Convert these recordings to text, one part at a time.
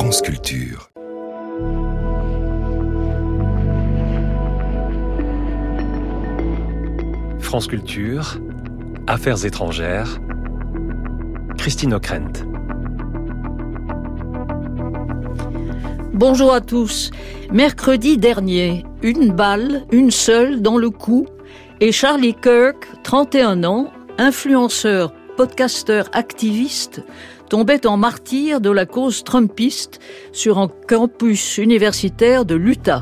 France Culture. France Culture, Affaires étrangères, Christine Ockrent. Bonjour à tous. Mercredi dernier, une balle, une seule, dans le cou, et Charlie Kirk, 31 ans, influenceur, podcasteur, activiste, tombait en martyr de la cause trumpiste sur un campus universitaire de l'Utah.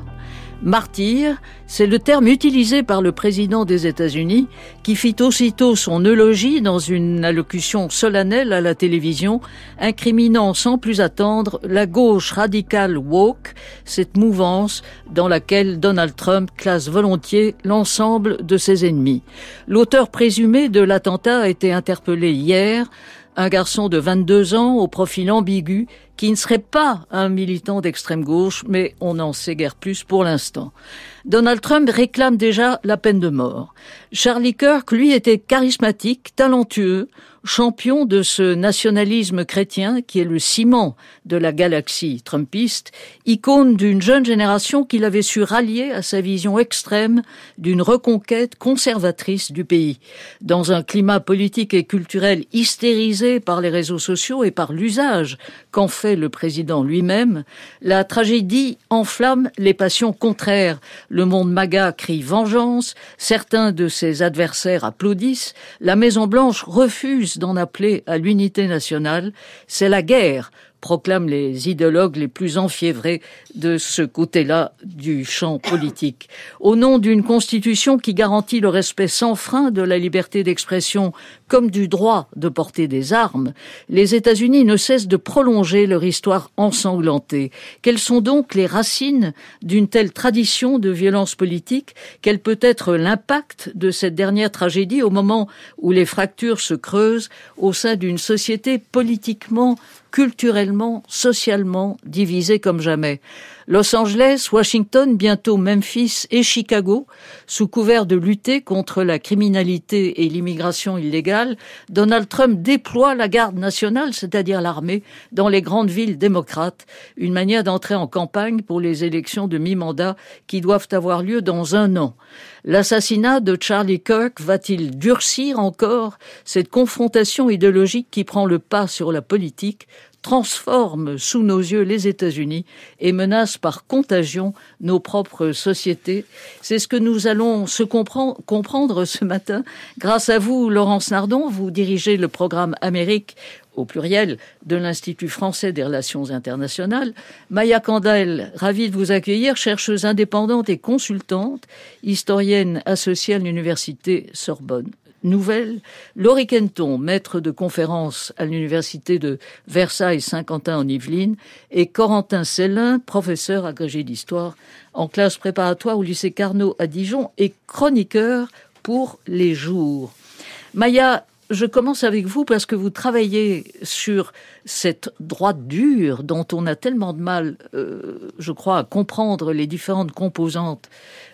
Martyr, c'est le terme utilisé par le président des États-Unis qui fit aussitôt son eulogie dans une allocution solennelle à la télévision, incriminant sans plus attendre la gauche radicale woke, cette mouvance dans laquelle Donald Trump classe volontiers l'ensemble de ses ennemis. L'auteur présumé de l'attentat a été interpellé hier, un garçon de 22 ans au profil ambigu qui ne serait pas un militant d'extrême gauche, mais on n'en sait guère plus pour l'instant. Donald Trump réclame déjà la peine de mort. Charlie Kirk, lui, était charismatique, talentueux, champion de ce nationalisme chrétien qui est le ciment de la galaxie trumpiste, icône d'une jeune génération qu'il avait su rallier à sa vision extrême d'une reconquête conservatrice du pays. Dans un climat politique et culturel hystérisé par les réseaux sociaux et par l'usage qu'en fait le président lui-même, la tragédie enflamme les passions contraires. Le monde MAGA crie vengeance, certains de ses adversaires applaudissent, la Maison-Blanche refuse d'en appeler à l'unité nationale. C'est la guerre, proclament les idéologues les plus enfiévrés de ce côté-là du champ politique. Au nom d'une constitution qui garantit le respect sans frein de la liberté d'expression comme du droit de porter des armes, les États-Unis ne cessent de prolonger leur histoire ensanglantée. Quelles sont donc les racines d'une telle tradition de violence politique? Quel peut être l'impact de cette dernière tragédie au moment où les fractures se creusent au sein d'une société politiquement, culturellement, socialement divisée comme jamais? Los Angeles, Washington, bientôt Memphis et Chicago, sous couvert de lutter contre la criminalité et l'immigration illégale, Donald Trump déploie la garde nationale, c'est-à-dire l'armée, dans les grandes villes démocrates, une manière d'entrer en campagne pour les élections de mi-mandat qui doivent avoir lieu dans 1 an. L'assassinat de Charlie Kirk va-t-il durcir encore cette confrontation idéologique qui prend le pas sur la politique, transforme sous nos yeux les États-Unis et menace par contagion nos propres sociétés? C'est ce que nous allons comprendre ce matin. Grâce à vous, Laurence Nardon, vous dirigez le programme Amérique au pluriel, de l'Institut français des relations internationales. Maya Kandel, ravie de vous accueillir, chercheuse indépendante et consultante, historienne associée à l'université Sorbonne Nouvelle. Laurie Kenton, maître de conférences à l'université de Versailles-Saint-Quentin en Yvelines, et Corentin Sellin, professeur agrégé d'histoire en classe préparatoire au lycée Carnot à Dijon et chroniqueur pour Les Jours. Maya, je commence avec vous parce que vous travaillez sur cette droite dure dont on a tellement de mal, je crois, à comprendre les différentes composantes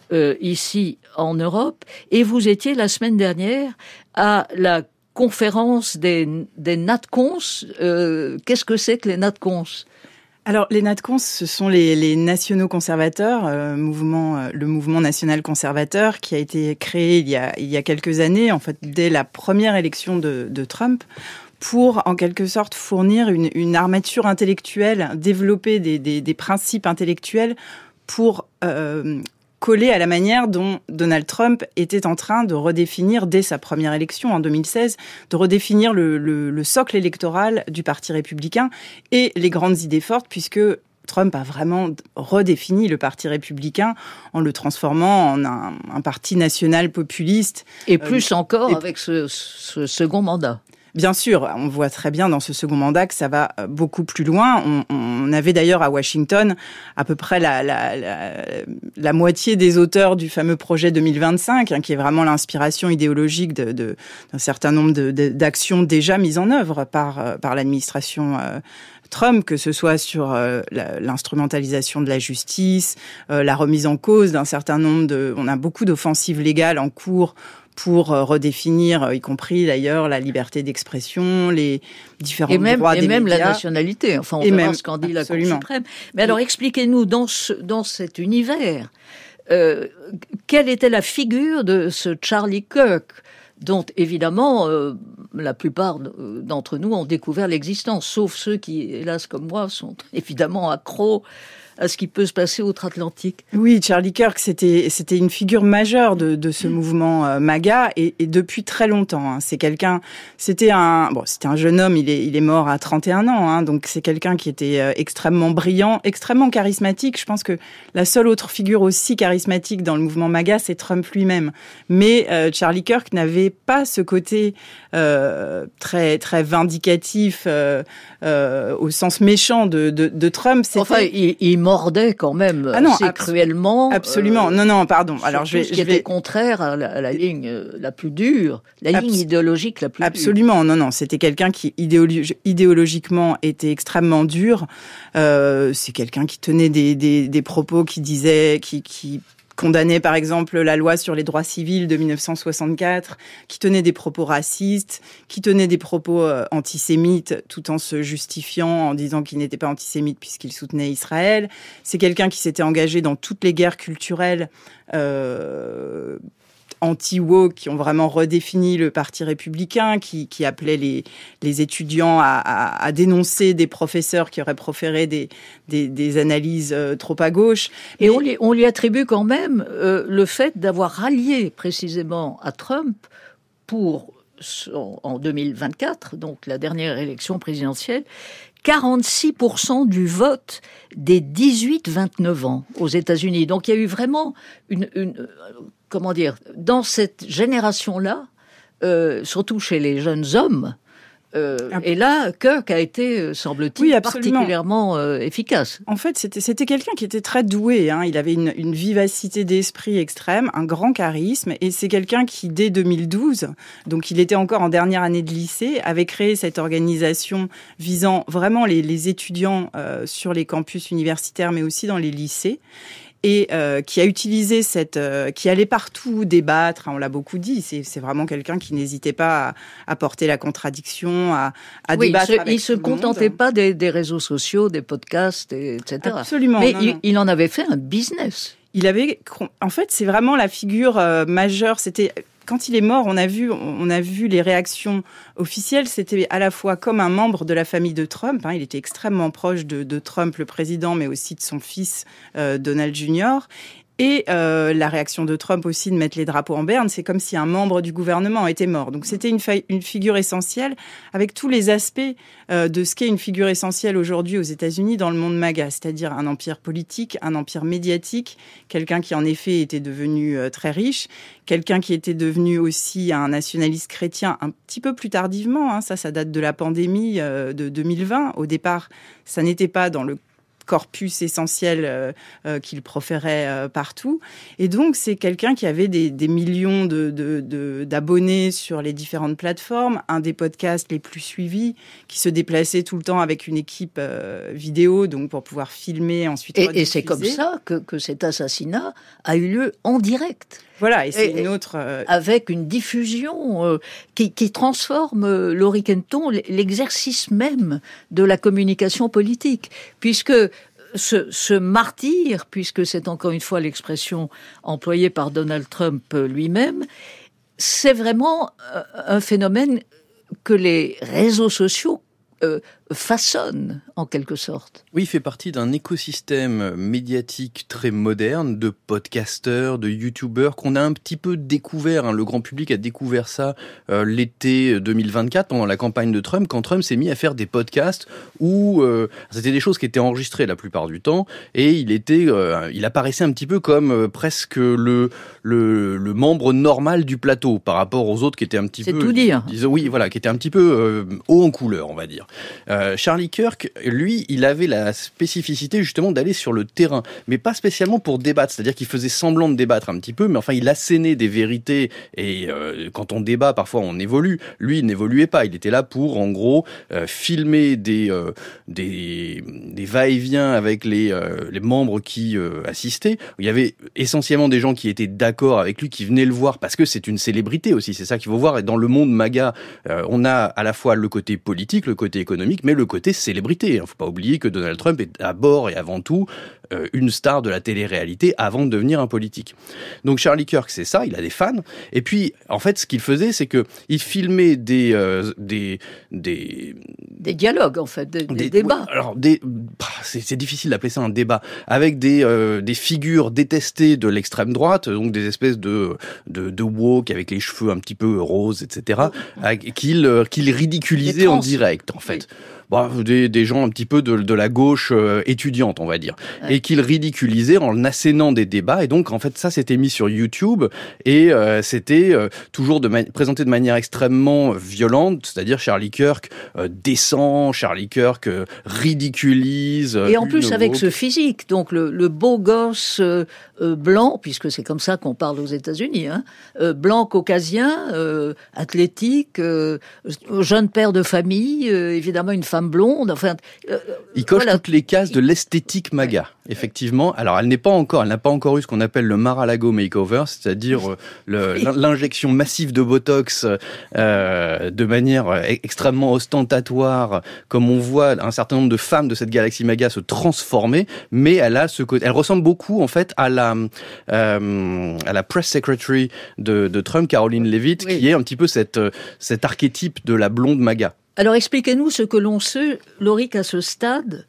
ici en Europe. Et vous étiez la semaine dernière à la conférence des NatCons. Qu'est-ce que c'est que les NatCons ? Alors, les NatCons, ce sont les nationaux conservateurs, le mouvement national conservateur qui a été créé il y a quelques années, en fait, dès la première élection de Trump, pour, en quelque sorte, fournir une armature intellectuelle, développer des principes intellectuels pour coller à la manière dont Donald Trump était en train de redéfinir, dès sa première élection en 2016, de redéfinir le socle électoral du Parti républicain et les grandes idées fortes, puisque Trump a vraiment redéfini le Parti républicain en le transformant en un parti national populiste. Et plus encore avec ce second mandat. Bien sûr, on voit très bien dans ce second mandat que ça va beaucoup plus loin. On avait d'ailleurs à Washington à peu près la moitié des auteurs du fameux projet 2025, qui est vraiment l'inspiration idéologique d'un certain nombre d'actions déjà mises en œuvre par l'administration Trump, que ce soit sur l'instrumentalisation de la justice, la remise en cause d'un certain nombre on a beaucoup d'offensives légales en cours pour redéfinir, y compris d'ailleurs la liberté d'expression, les différents droits des médias. Et même la nationalité. Enfin, on verra ce qu'en dit la Cour suprême. Mais alors, expliquez-nous, dans cet univers, quelle était la figure de ce Charlie Kirk, dont, évidemment, la plupart d'entre nous ont découvert l'existence, sauf ceux qui, hélas, comme moi, sont évidemment accros à ce qui peut se passer outre-Atlantique. Oui, Charlie Kirk, c'était une figure majeure de ce mouvement MAGA et depuis très longtemps. Hein. C'était un jeune homme, il est mort à 31 ans, hein, donc c'est quelqu'un qui était extrêmement brillant, extrêmement charismatique. Je pense que la seule autre figure aussi charismatique dans le mouvement MAGA, c'est Trump lui-même. Mais Charlie Kirk n'avait pas ce côté très très vindicatif au sens méchant de Trump. Enfin, il mordait quand même assez cruellement. Absolument. Non, pardon. Alors ce qui était contraire à la ligne la plus dure, la ligne idéologique la plus dure. Absolument. Non. C'était quelqu'un qui idéologiquement était extrêmement dur. C'est quelqu'un qui tenait des propos qui condamnait par exemple la loi sur les droits civils de 1964, qui tenait des propos racistes, qui tenait des propos antisémites tout en se justifiant en disant qu'il n'était pas antisémite puisqu'il soutenait Israël. C'est quelqu'un qui s'était engagé dans toutes les guerres culturelles anti-woke qui ont vraiment redéfini le parti républicain, qui appelait les étudiants à dénoncer des professeurs qui auraient proféré des analyses trop à gauche. Et on lui attribue quand même le fait d'avoir rallié précisément à Trump en 2024, donc la dernière élection présidentielle, 46% du vote des 18-29 ans aux États-Unis. Donc il y a eu vraiment comment dire, dans cette génération-là, surtout chez les jeunes hommes, et là, Kirk a été, semble-t-il, particulièrement efficace. En fait, c'était quelqu'un qui était très doué. Hein. Il avait une vivacité d'esprit extrême, un grand charisme, et c'est quelqu'un qui, dès 2012, donc il était encore en dernière année de lycée, avait créé cette organisation visant vraiment les étudiants sur les campus universitaires, mais aussi dans les lycées. Et qui a utilisé qui allait partout débattre, hein, on l'a beaucoup dit, c'est vraiment quelqu'un qui n'hésitait pas à porter la contradiction, à débattre avec tout le monde. Il se contentait pas des réseaux sociaux, des podcasts, etc. Absolument. Mais il en avait fait un business. En fait, c'est vraiment la figure majeure. Quand il est mort, on a vu les réactions officielles. C'était à la fois comme un membre de la famille de Trump. Hein, il était extrêmement proche de Trump, le président, mais aussi de son fils Donald Jr. Et la réaction de Trump aussi de mettre les drapeaux en berne, c'est comme si un membre du gouvernement était mort. Donc c'était une figure essentielle avec tous les aspects de ce qu'est une figure essentielle aujourd'hui aux États-Unis dans le monde MAGA, c'est-à-dire un empire politique, un empire médiatique, quelqu'un qui en effet était devenu très riche, quelqu'un qui était devenu aussi un nationaliste chrétien un petit peu plus tardivement. Hein, ça date de la pandémie de 2020. Au départ, ça n'était pas dans le corpus essentiel qu'il proférait partout. Et donc, c'est quelqu'un qui avait des millions d'abonnés sur les différentes plateformes, un des podcasts les plus suivis, qui se déplaçait tout le temps avec une équipe vidéo, donc pour pouvoir filmer, ensuite rediffuser. Et c'est comme ça que cet assassinat a eu lieu en direct. Voilà, et c'est une autre... Avec une diffusion qui transforme, Laurie Kenton, l'exercice même de la communication politique. Puisque ce martyr, puisque c'est encore une fois l'expression employée par Donald Trump lui-même, c'est vraiment un phénomène que les réseaux sociaux façonne en quelque sorte. Oui, il fait partie d'un écosystème médiatique très moderne, de podcasteurs, de youtubeurs qu'on a un petit peu découvert. Hein. Le grand public a découvert ça l'été 2024 pendant la campagne de Trump, quand Trump s'est mis à faire des podcasts où c'était des choses qui étaient enregistrées la plupart du temps et il apparaissait un petit peu comme presque le membre normal du plateau par rapport aux autres qui étaient un petit peu... C'est tout dire. Oui, voilà, qui étaient un petit peu haut en couleur, on va dire. Charlie Kirk, lui, il avait la spécificité justement d'aller sur le terrain, mais pas spécialement pour débattre, c'est-à-dire qu'il faisait semblant de débattre un petit peu, mais enfin il assénait des vérités, et quand on débat, parfois on évolue. Lui, il n'évoluait pas, il était là pour, en gros, filmer des va-et-vient avec les membres qui assistaient. Il y avait essentiellement des gens qui étaient d'accord avec lui, qui venaient le voir, parce que c'est une célébrité aussi, c'est ça qu'il faut voir, et dans le monde MAGA, on a à la fois le côté politique, le côté économique, mais le côté célébrité. Faut pas oublier que Donald Trump est à bord et avant tout une star de la télé-réalité avant de devenir un politique. Donc Charlie Kirk, c'est ça, il a des fans. Et puis, en fait, ce qu'il faisait, c'est que il filmait des dialogues, en fait, des débats. Ouais, alors c'est difficile d'appeler ça un débat, avec des figures détestées de l'extrême droite, donc des espèces de woke avec les cheveux un petit peu roses, etc., qu'il ridiculisait en direct, en fait. Oui. Des gens un petit peu de la gauche étudiante, on va dire, et qu'il ridiculisait en assénant des débats. Et donc, en fait, ça, c'était mis sur YouTube, et c'était toujours présenté de manière extrêmement violente, c'est-à-dire Charlie Kirk descend, Charlie Kirk ridiculise. Et en plus, avec ce physique, donc le beau gosse blanc, puisque c'est comme ça qu'on parle aux États-Unis, blanc caucasien, athlétique, jeune père de famille, évidemment une femme blonde, enfin... il coche toutes les cases de l'esthétique MAGA, effectivement. Alors, elle n'a pas encore eu ce qu'on appelle le Mar-a-Lago makeover, c'est-à-dire l'injection massive de Botox de manière extrêmement ostentatoire, comme on voit un certain nombre de femmes de cette galaxie MAGA se transformer, mais elle a ce côté... Elle ressemble beaucoup, en fait, à la press secretary de Trump, Caroline Leavitt, qui est un petit peu cet archétype de la blonde MAGA. Alors expliquez-nous ce que l'on sait, Lauric, à ce stade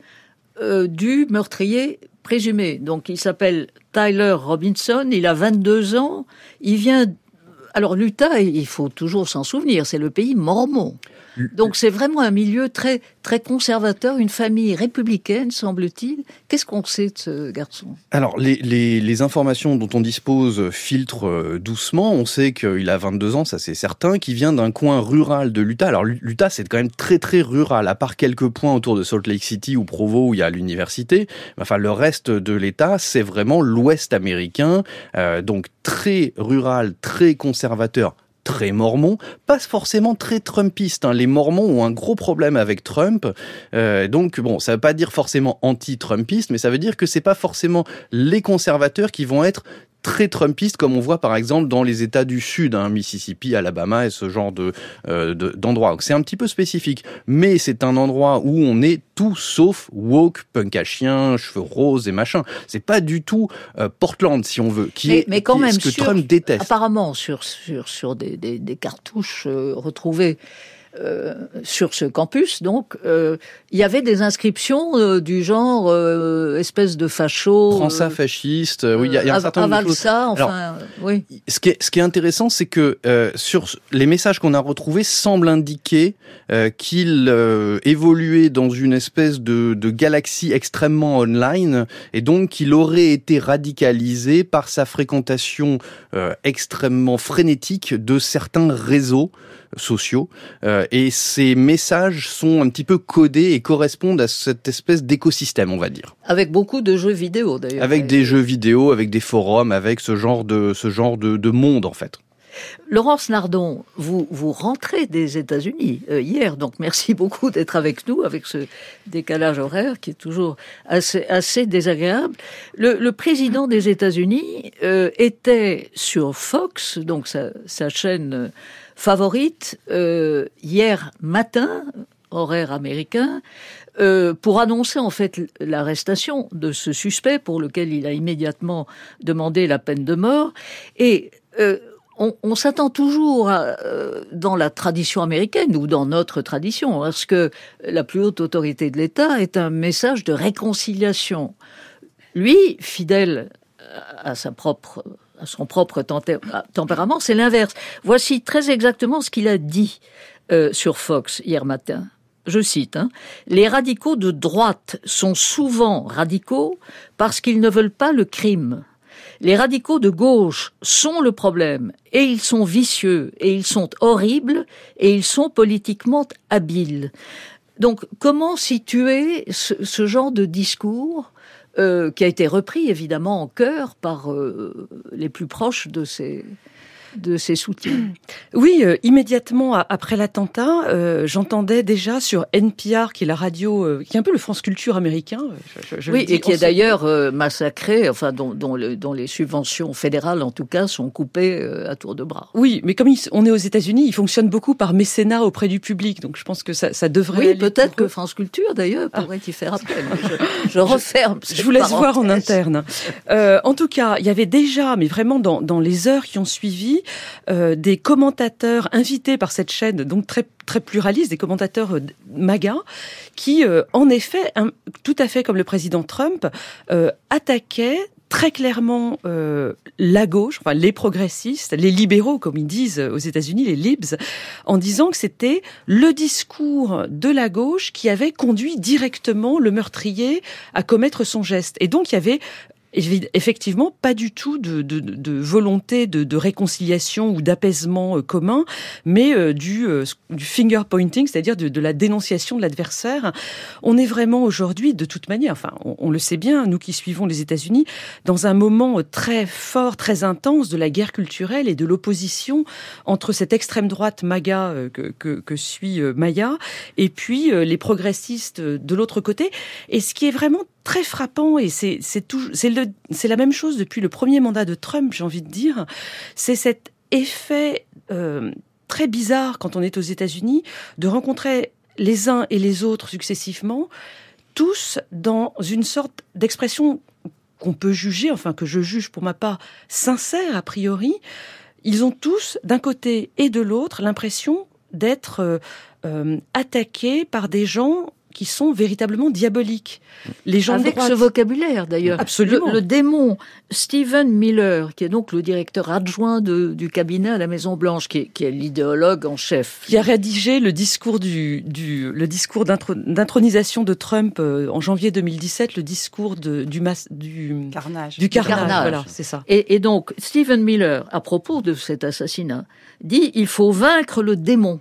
du meurtrier présumé. Donc il s'appelle Tyler Robinson, il a 22 ans, il vient... Alors l'Utah, il faut toujours s'en souvenir, c'est le pays mormon. Donc c'est vraiment un milieu très, très conservateur, une famille républicaine, semble-t-il. Qu'est-ce qu'on sait de ce garçon ? Alors, les informations dont on dispose filtrent doucement. On sait qu'il a 22 ans, ça c'est certain, qu'il vient d'un coin rural de l'Utah. Alors l'Utah, c'est quand même très, très rural, à part quelques points autour de Salt Lake City ou Provo, où il y a l'université. Enfin, le reste de l'État, c'est vraiment l'Ouest américain, donc très rural, très conservateur, très mormon, pas forcément très trumpiste. Les Mormons ont un gros problème avec Trump, donc bon, ça veut pas dire forcément anti-trumpiste, mais ça veut dire que c'est pas forcément les conservateurs qui vont être très trumpiste, comme on voit par exemple dans les États du Sud, Mississippi, Alabama et ce genre d'endroits. Donc c'est un petit peu spécifique, mais c'est un endroit où on est tout sauf woke, punk à chien, cheveux roses et machin. C'est pas du tout Portland, si on veut, mais quand même, ce que Trump déteste. Apparemment, sur des cartouches retrouvées sur ce campus, donc, il y avait des inscriptions du genre espèce de facho, França fasciste. Oui, il y a un certain nombre de choses. Ça, enfin, alors, oui. Ce qui est intéressant, c'est que sur les messages qu'on a retrouvés semblent indiquer qu'il évoluait dans une espèce de galaxie extrêmement online, et donc qu'il aurait été radicalisé par sa fréquentation extrêmement frénétique de certains réseaux sociaux, et ces messages sont un petit peu codés et correspondent à cette espèce d'écosystème, on va dire. Avec beaucoup de jeux vidéo, d'ailleurs. Avec des jeux vidéo, avec des forums, avec ce genre de monde, en fait. Laurence Nardon, vous rentrez des États-Unis hier, donc merci beaucoup d'être avec nous, avec ce décalage horaire qui est toujours assez désagréable. Le président des États-Unis était sur Fox, donc sa chaîne favorite, hier matin, horaire américain, pour annoncer en fait l'arrestation de ce suspect pour lequel il a immédiatement demandé la peine de mort. Et on s'attend toujours dans la tradition américaine ou dans notre tradition, parce que la plus haute autorité de l'État est un message de réconciliation. Lui, fidèle à son propre tempérament, c'est l'inverse. Voici très exactement ce qu'il a dit sur Fox hier matin. Je cite, les radicaux de droite sont souvent radicaux parce qu'ils ne veulent pas le crime. Les radicaux de gauche sont le problème, et ils sont vicieux, et ils sont horribles, et ils sont politiquement habiles. Donc, comment situer ce genre de discours qui a été repris, évidemment, en chœur par les plus proches de ces soutiens? Oui, immédiatement après l'attentat, j'entendais déjà sur NPR, qui est la radio, qui est un peu le France Culture américain. Oui, et qui est d'ailleurs massacré, enfin dont les subventions fédérales, en tout cas, sont coupées à tour de bras. Oui, mais comme on est aux États-Unis, ils fonctionnent beaucoup par mécénat auprès du public, donc je pense que ça devrait. Oui, peut-être que France Culture, d'ailleurs, pourrait y faire appel. Je referme. Je vous laisse voir en interne. En tout cas, il y avait déjà, mais vraiment dans les heures qui ont suivi, des commentateurs invités par cette chaîne, donc très très pluraliste, des commentateurs MAGA, qui, en effet, tout à fait comme le président Trump, attaquaient très clairement la gauche, enfin les progressistes, les libéraux, comme ils disent aux États-Unis, les libs, en disant que c'était le discours de la gauche qui avait conduit directement le meurtrier à commettre son geste. Et donc il y avait effectivement pas du tout de volonté de réconciliation ou d'apaisement commun, mais du finger pointing, c'est-à-dire de la dénonciation de l'adversaire. On est vraiment aujourd'hui, de toute manière, enfin on le sait bien, nous qui suivons les États-Unis, dans un moment très fort, très intense de la guerre culturelle et de l'opposition entre cette extrême droite MAGA que suit Maya et puis les progressistes de l'autre côté. Et ce qui est vraiment très frappant, et c'est la même chose depuis le premier mandat de Trump, j'ai envie de dire, c'est cet effet très bizarre quand on est aux États-Unis de rencontrer les uns et les autres successivement, tous dans une sorte d'expression qu'on peut juger, enfin que je juge pour ma part sincère a priori. Ils ont tous, d'un côté et de l'autre, l'impression d'être attaqués par des gens qui sont véritablement diaboliques. Les gens avec de droite, ce vocabulaire d'ailleurs. Absolument. Le démon Stephen Miller, qui est donc le directeur adjoint du cabinet à la Maison Blanche, qui est l'idéologue en chef, qui a rédigé le discours le discours d'intronisation de Trump en janvier 2017, le discours du carnage. Du carnage. Voilà, c'est ça. Et donc Stephen Miller, à propos de cet assassinat, dit il faut vaincre le démon.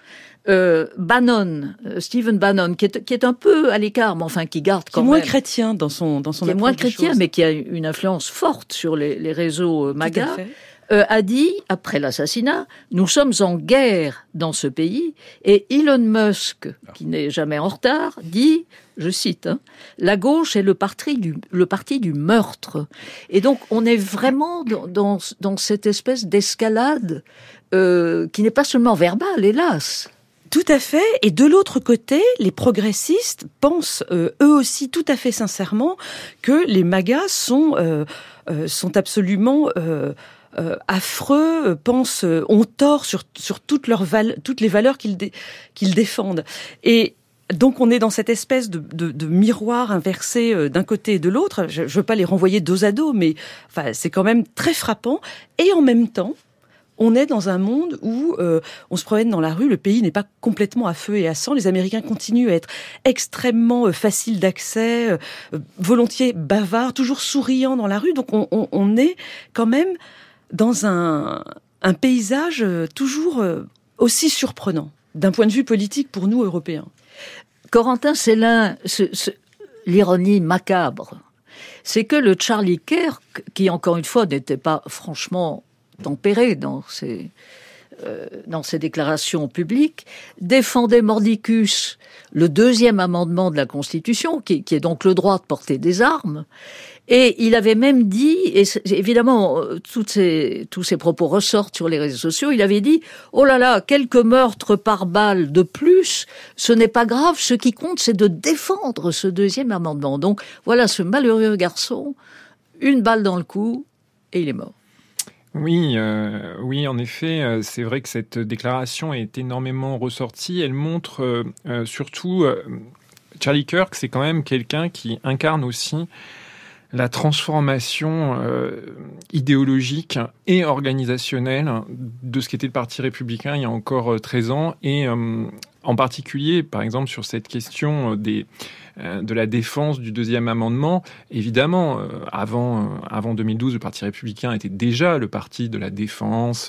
Stephen Bannon, qui est un peu à l'écart, mais enfin qui garde quand même. Qui est moins chrétien dans son qui est moins chrétien, mais qui a une influence forte sur les réseaux MAGA, a dit, après l'assassinat, nous sommes en guerre dans ce pays, et Elon Musk, qui n'est jamais en retard, dit, je cite, la gauche est le parti du meurtre. Et donc, on est vraiment dans cette espèce d'escalade qui n'est pas seulement verbale, hélas. Tout à fait. Et de l'autre côté, les progressistes pensent eux aussi tout à fait sincèrement que les MAGA sont absolument affreux, ont tort sur toutes les valeurs qu'ils défendent. Et donc on est dans cette espèce de miroir inversé d'un côté et de l'autre. Je veux pas les renvoyer dos à dos, mais enfin c'est quand même très frappant. Et en même temps, on est dans un monde où on se promène dans la rue, le pays n'est pas complètement à feu et à sang, les Américains continuent à être extrêmement faciles d'accès, volontiers bavards, toujours souriants dans la rue, donc on est quand même dans un paysage toujours aussi surprenant, d'un point de vue politique pour nous, Européens. Corentin Célin, l'ironie macabre, c'est que le Charlie Kirk, qui encore une fois n'était pas franchement tempéré dans ses déclarations publiques, défendait mordicus le deuxième amendement de la Constitution, qui est donc le droit de porter des armes. Et il avait même dit, et évidemment tous ces propos ressortent sur les réseaux sociaux, il avait dit « Oh là là, quelques meurtres par balle de plus, ce n'est pas grave, ce qui compte c'est de défendre ce deuxième amendement. » Donc voilà ce malheureux garçon, une balle dans le cou, et il est mort. Oui, en effet, c'est vrai que cette déclaration est énormément ressortie. Elle montre surtout Charlie Kirk, c'est quand même quelqu'un qui incarne aussi la transformation idéologique et organisationnelle de ce qu'était le Parti républicain il y a encore 13 ans. Et en particulier, par exemple, sur cette question de la défense du deuxième amendement. Évidemment, avant 2012, le Parti républicain était déjà le parti de la défense,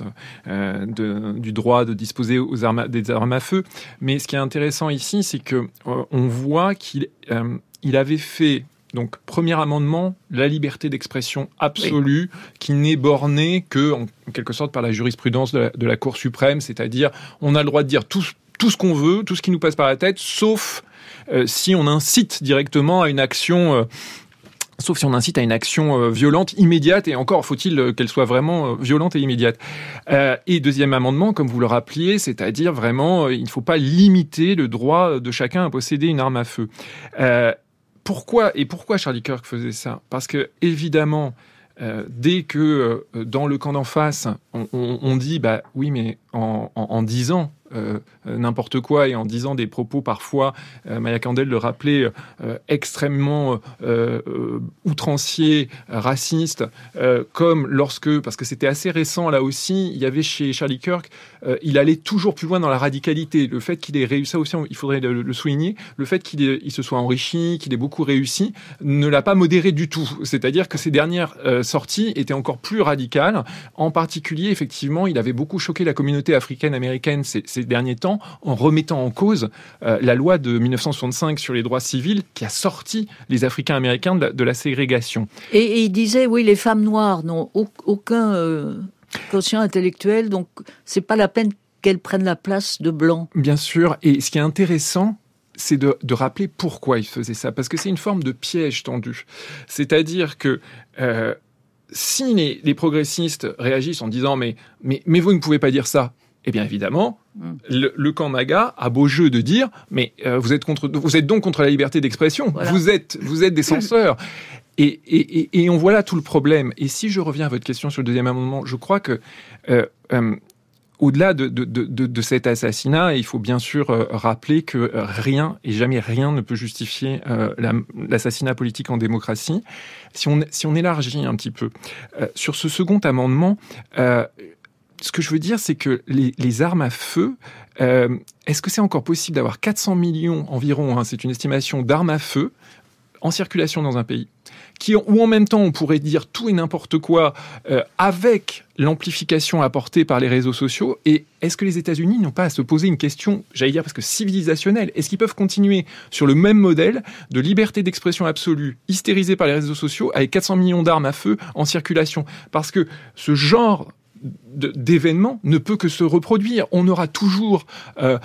du droit de disposer des armes à feu. Mais ce qui est intéressant ici, c'est que on voit qu'il avait fait... Donc, premier amendement, la liberté d'expression absolue, qui n'est bornée que, en quelque sorte, par la jurisprudence de la Cour suprême, c'est-à-dire, on a le droit de dire tout ce qu'on veut, tout ce qui nous passe par la tête, sauf si on incite directement à une action... Sauf si on incite à une action violente, immédiate, et encore faut-il qu'elle soit vraiment violente et immédiate. Et deuxième amendement, comme vous le rappeliez, c'est-à-dire vraiment, il ne faut pas limiter le droit de chacun à posséder une arme à feu. Pourquoi Charlie Kirk faisait ça ? Parce que, évidemment, dès que dans le camp d'en face, on dit bah oui, mais en disant n'importe quoi et en disant des propos parfois, Maya Candel le rappelait, extrêmement outranciers, racistes, comme parce que c'était assez récent là aussi, il y avait chez Charlie Kirk, il allait toujours plus loin dans la radicalité. Le fait qu'il ait réussi, ça aussi il faudrait le souligner, le fait qu'il se soit enrichi, qu'il ait beaucoup réussi, ne l'a pas modéré du tout. C'est-à-dire que ses dernières sorties étaient encore plus radicales. En particulier, effectivement, il avait beaucoup choqué la communauté africaine-américaine ces derniers temps en remettant en cause la loi de 1965 sur les droits civils qui a sorti les Africains-américains de la ségrégation. Et il disait, oui, les femmes noires n'ont aucun quotient intellectuel, donc c'est pas la peine qu'elles prennent la place de blancs. Bien sûr, et ce qui est intéressant, c'est de rappeler pourquoi il faisait ça, parce que c'est une forme de piège tendu. C'est-à-dire que si les progressistes réagissent en disant mais vous ne pouvez pas dire ça, eh bien évidemment, le camp MAGA a beau jeu de dire mais vous êtes donc contre la liberté d'expression, voilà. vous êtes des censeurs. Et on voit là tout le problème. Et si je reviens à votre question sur le deuxième amendement, je crois que au-delà de cet assassinat, il faut bien sûr rappeler que rien et jamais rien ne peut justifier l'assassinat politique en démocratie. Si on élargit un petit peu sur ce second amendement, ce que je veux dire, c'est que les armes à feu, est-ce que c'est encore possible d'avoir 400 millions environ, c'est une estimation, d'armes à feu en circulation dans un pays, où en même temps on pourrait dire tout et n'importe quoi avec l'amplification apportée par les réseaux sociaux. Et est-ce que les États-Unis n'ont pas à se poser une question, j'allais dire parce que civilisationnelle, est-ce qu'ils peuvent continuer sur le même modèle de liberté d'expression absolue, hystérisée par les réseaux sociaux, avec 400 millions d'armes à feu en circulation ? Parce que ce genre d'événement ne peut que se reproduire. On aura toujours et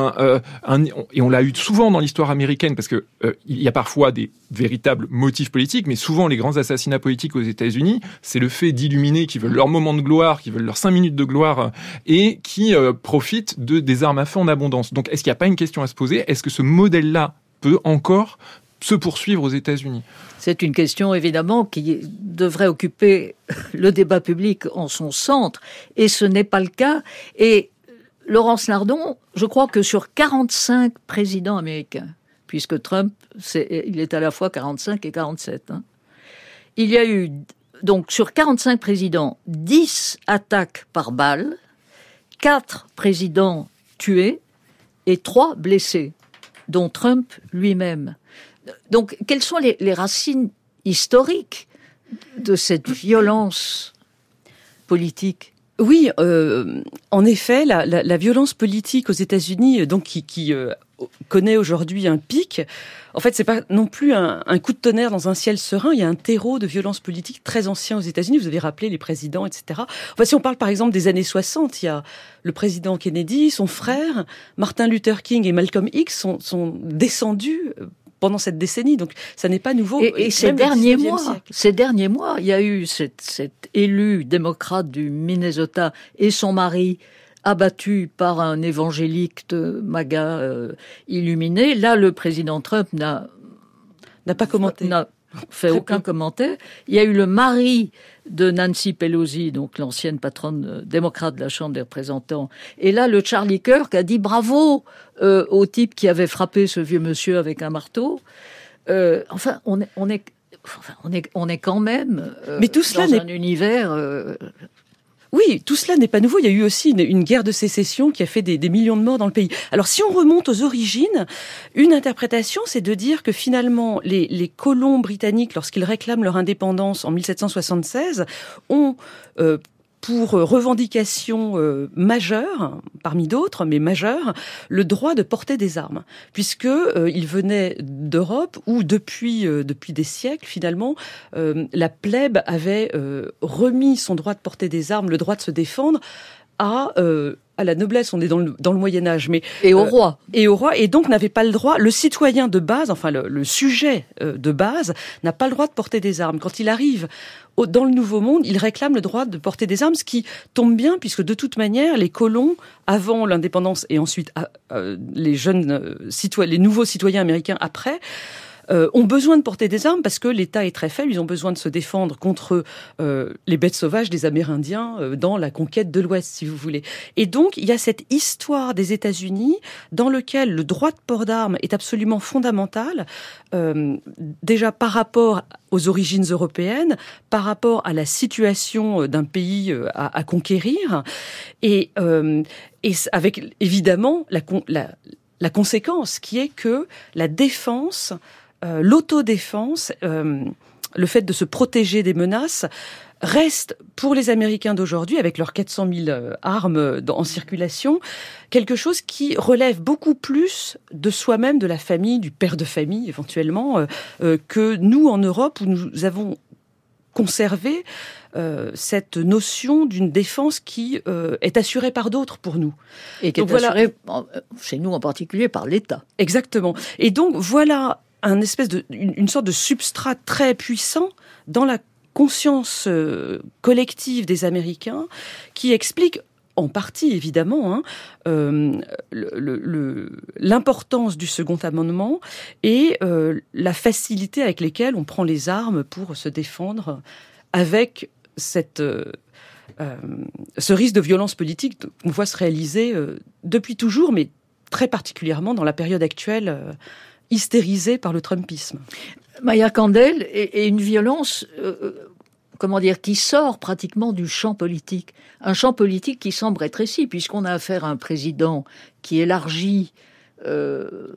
on l'a eu souvent dans l'histoire américaine, parce que il y a parfois des véritables motifs politiques, mais souvent les grands assassinats politiques aux États-Unis, c'est le fait d'illuminés qui veulent leur moment de gloire, qui veulent leurs 5 minutes de gloire, et qui profitent des armes à feu en abondance. Donc est-ce qu'il n'y a pas une question à se poser ? Est-ce que ce modèle-là peut encore se poursuivre aux États-Unis ? C'est une question, évidemment, qui devrait occuper le débat public en son centre, et ce n'est pas le cas. Et Laurence Nardon, je crois que sur 45 présidents américains, puisque Trump, il est à la fois 45 et 47, il y a eu, donc sur 45 présidents, 10 attaques par balle, 4 présidents tués et 3 blessés, dont Trump lui-même. Donc, quelles sont les racines historiques de cette violence politique ? Oui, en effet, la violence politique aux États-Unis, donc qui connaît aujourd'hui un pic. En fait, c'est pas non plus un coup de tonnerre dans un ciel serein. Il y a un terreau de violence politique très ancien aux États-Unis. Vous avez rappelé les présidents, etc. Enfin, si on parle par exemple des années 60, il y a le président Kennedy, son frère, Martin Luther King et Malcolm X sont descendus pendant cette décennie, donc ça n'est pas nouveau. Et ces derniers mois, il y a eu cette élue démocrate du Minnesota et son mari abattu par un évangélique de MAGA illuminé. Là, le président Trump n'a pas commenté. N'a fait aucun commentaire. Il y a eu le mari de Nancy Pelosi, donc l'ancienne patronne démocrate de la Chambre des représentants. Et là, le Charlie Kirk a dit bravo au type qui avait frappé ce vieux monsieur avec un marteau. Enfin, on est quand même mais tout cela dans un univers Oui, tout cela n'est pas nouveau. Il y a eu aussi une guerre de sécession qui a fait des millions de morts dans le pays. Alors, si on remonte aux origines, une interprétation, c'est de dire que finalement, les colons britanniques, lorsqu'ils réclament leur indépendance en 1776, ont pour revendication majeure, parmi d'autres, mais majeure, le droit de porter des armes, puisque ils venaient d'Europe où depuis des siècles finalement la plèbe avait remis son droit de porter des armes, le droit de se défendre à la noblesse. On est dans le Moyen Âge, mais et au roi, et donc n'avait pas le droit. Le citoyen de base, enfin le sujet de base, n'a pas le droit de porter des armes. Quand il arrive dans le Nouveau Monde, il réclame le droit de porter des armes, ce qui tombe bien puisque de toute manière, les colons avant l'indépendance et ensuite les nouveaux citoyens américains après. Ont besoin de porter des armes parce que l'État est très faible. Ils ont besoin de se défendre contre les bêtes sauvages des Amérindiens dans la conquête de l'Ouest, si vous voulez. Et donc, il y a cette histoire des États-Unis dans lequel le droit de port d'armes est absolument fondamental, déjà par rapport aux origines européennes, par rapport à la situation d'un pays à conquérir, et avec évidemment la conséquence qui est que la défense, l'autodéfense, le fait de se protéger des menaces, reste pour les Américains d'aujourd'hui, avec leurs 400 000 armes en circulation, quelque chose qui relève beaucoup plus de soi-même, de la famille, du père de famille éventuellement, que nous en Europe où nous avons conservé cette notion d'une défense qui est assurée par d'autres pour nous. Et qui est assurée, chez nous en particulier, par l'État. Exactement. Et donc voilà une sorte de substrat très puissant dans la conscience collective des Américains qui explique en partie, évidemment, l'importance du Second Amendement et la facilité avec laquelle on prend les armes pour se défendre avec ce risque de violence politique qu'on voit se réaliser depuis toujours, mais très particulièrement dans la période actuelle, hystérisée par le Trumpisme. Maya Candel est une violence... qui sort pratiquement du champ politique. Un champ politique qui semble rétréci, puisqu'on a affaire à un président qui élargit le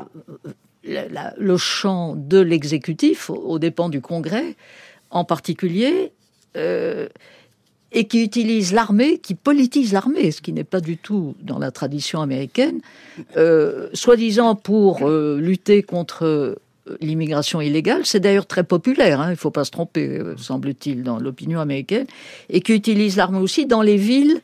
champ de l'exécutif aux dépens du Congrès, en particulier, et qui utilise l'armée, qui politise l'armée, ce qui n'est pas du tout dans la tradition américaine, soi-disant pour lutter contre... l'immigration illégale, c'est d'ailleurs très populaire, il ne faut pas se tromper, semble-t-il, dans l'opinion américaine, et qui utilise l'armée aussi dans les villes,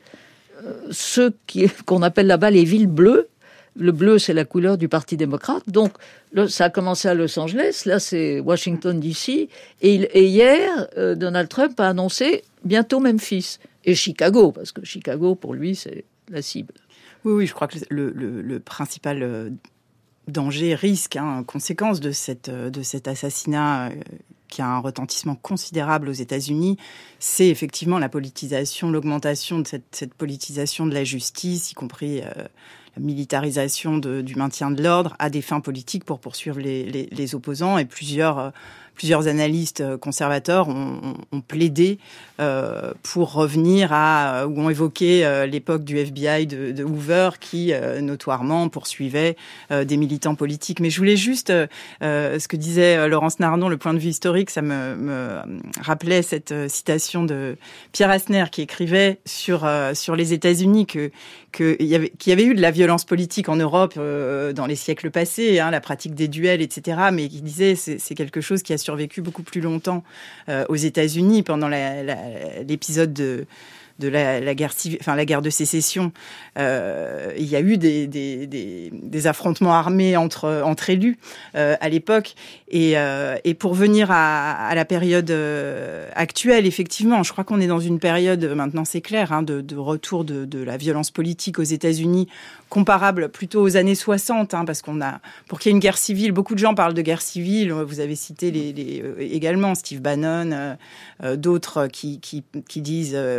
qu'on appelle là-bas les villes bleues. Le bleu, c'est la couleur du Parti démocrate. Donc, ça a commencé à Los Angeles, là c'est Washington DC, et hier, Donald Trump a annoncé bientôt Memphis, et Chicago, parce que Chicago, pour lui, c'est la cible. Oui, je crois que le principal... danger, risque, conséquence de cet assassinat qui a un retentissement considérable aux États-Unis, c'est effectivement la politisation, l'augmentation de cette politisation de la justice, y compris la militarisation du maintien de l'ordre à des fins politiques pour poursuivre les opposants. Et plusieurs analystes conservateurs ont plaidé pour revenir ou ont évoqué l'époque du FBI de Hoover qui notoirement poursuivait des militants politiques. Mais je voulais juste, ce que disait Laurence Nardon, le point de vue historique, ça me rappelait cette citation de Pierre Asner qui écrivait sur les États-Unis qu'il y avait eu de la violence politique en Europe dans les siècles passés, la pratique des duels, etc. Mais qui disait c'est quelque chose qui a survécu beaucoup plus longtemps aux États-Unis pendant l'épisode de la guerre civile, la guerre de sécession. Il y a eu des affrontements armés entre élus à l'époque. Et pour venir à la période actuelle, effectivement, je crois qu'on est dans une période, maintenant c'est clair, de retour de la violence politique aux États-Unis, comparable plutôt aux années 60, parce pour qu'il y ait une guerre civile, beaucoup de gens parlent de guerre civile, vous avez cité également Steve Bannon, d'autres qui disent nous sommes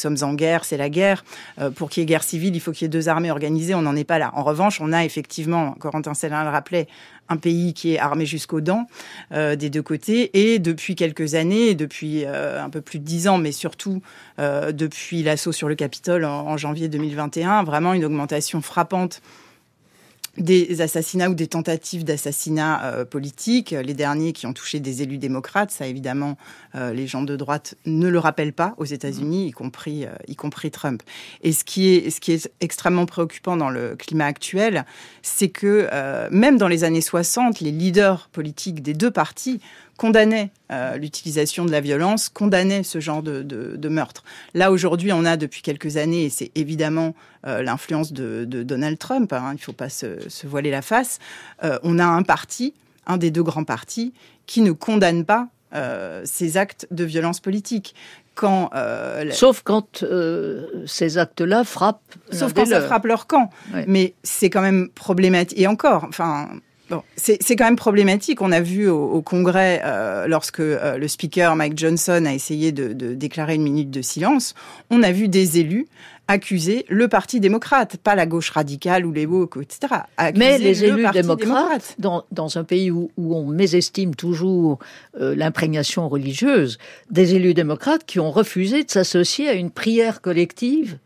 sommes en guerre, c'est la guerre. Pour qu'il y ait guerre civile, il faut qu'il y ait 2 armées organisées. On n'en est pas là. En revanche, on a effectivement, Corentin Sellin le rappelait, un pays qui est armé jusqu'aux dents des 2 côtés. Et depuis quelques années, depuis un peu plus de 10 ans, mais surtout depuis l'assaut sur le Capitole en janvier 2021, vraiment une augmentation frappante des assassinats ou des tentatives d'assassinat politiques. Les derniers qui ont touché des élus démocrates, ça évidemment, les gens de droite ne le rappellent pas aux États-Unis, y compris Trump. Et ce qui est extrêmement préoccupant dans le climat actuel, c'est que même dans les années 60, les leaders politiques des 2 partis condamnaient l'utilisation de la violence, condamnaient ce genre de meurtre. Là, aujourd'hui, on a depuis quelques années, et c'est évidemment l'influence de Donald Trump, il ne faut pas se voiler la face, on a un parti, un des 2 grands partis, qui ne condamne pas ces actes de violence politique. Sauf quand ces actes-là frappent. Sauf quand ça frappe leur camp. Ouais. Mais c'est quand même problématique. Et encore, bon, c'est quand même problématique. On a vu au Congrès, lorsque le speaker Mike Johnson a essayé de déclarer une minute de silence, on a vu des élus accuser le Parti démocrate, pas la gauche radicale ou les woke, etc. Mais les élus démocrates, dans un pays où on mésestime toujours l'imprégnation religieuse, des élus démocrates qui ont refusé de s'associer à une prière collective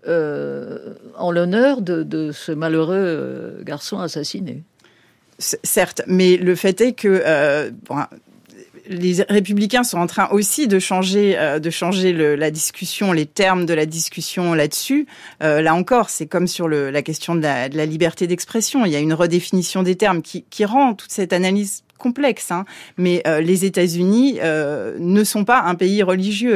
en l'honneur de ce malheureux garçon assassiné. Certes, mais le fait est que les républicains sont en train aussi de changer la discussion, les termes de la discussion là-dessus. Là encore, c'est comme sur la question de la liberté d'expression. Il y a une redéfinition des termes qui rend toute cette analyse complexe, mais les États-Unis ne sont pas un pays religieux.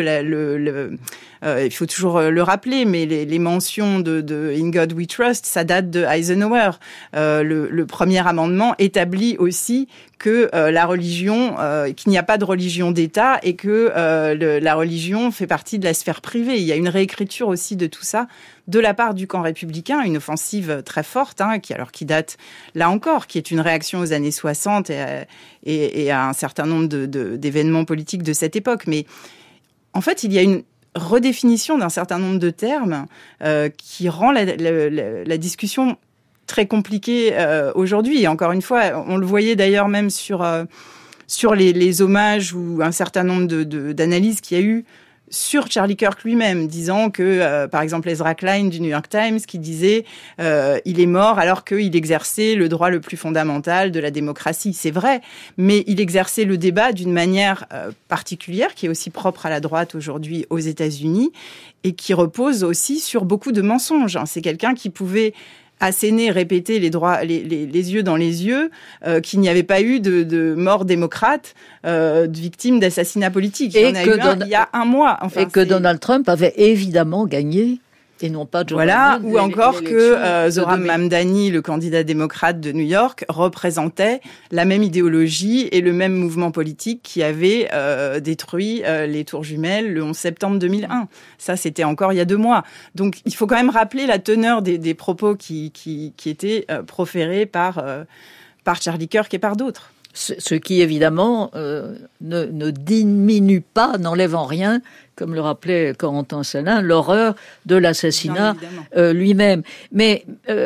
Il faut toujours le rappeler, mais les mentions de In God We Trust, ça date de Eisenhower. Le premier amendement établit aussi que la religion, qu'il n'y a pas de religion d'État et que la religion fait partie de la sphère privée. Il y a une réécriture aussi de tout ça de la part du camp républicain, une offensive très forte, qui date, là encore, qui est une réaction aux années 60 et à un certain nombre d'événements politiques de cette époque. Mais en fait, il y a une redéfinition d'un certain nombre de termes qui rend la discussion très compliquée aujourd'hui. Et encore une fois, on le voyait d'ailleurs même sur les hommages ou un certain nombre d'analyses qu'il y a eu sur Charlie Kirk lui-même, disant que, par exemple, Ezra Klein du New York Times, qui disait il est mort alors qu'il exerçait le droit le plus fondamental de la démocratie. C'est vrai, mais il exerçait le débat d'une manière particulière, qui est aussi propre à la droite aujourd'hui aux États-Unis, et qui repose aussi sur beaucoup de mensonges. C'est quelqu'un qui pouvait asséner, répéter les yeux dans les yeux, qu'il n'y avait pas eu de mort démocrate, de victimes d'assassinats politiques. Il y en a eu il y a un mois. Et que Donald Trump avait évidemment gagné. Et non pas Joe Biden, ou encore que Zohran Mamdani, le candidat démocrate de New York, représentait la même idéologie et le même mouvement politique qui avait détruit les tours jumelles le 11 septembre 2001. Ça, c'était encore il y a 2 mois. Donc, il faut quand même rappeler la teneur des propos qui étaient proférés par Charlie Kirk et par d'autres. Ce qui, évidemment, ne diminue pas, n'enlève en rien, comme le rappelait Corentin Sellin, l'horreur de l'assassinat lui-même. Mais,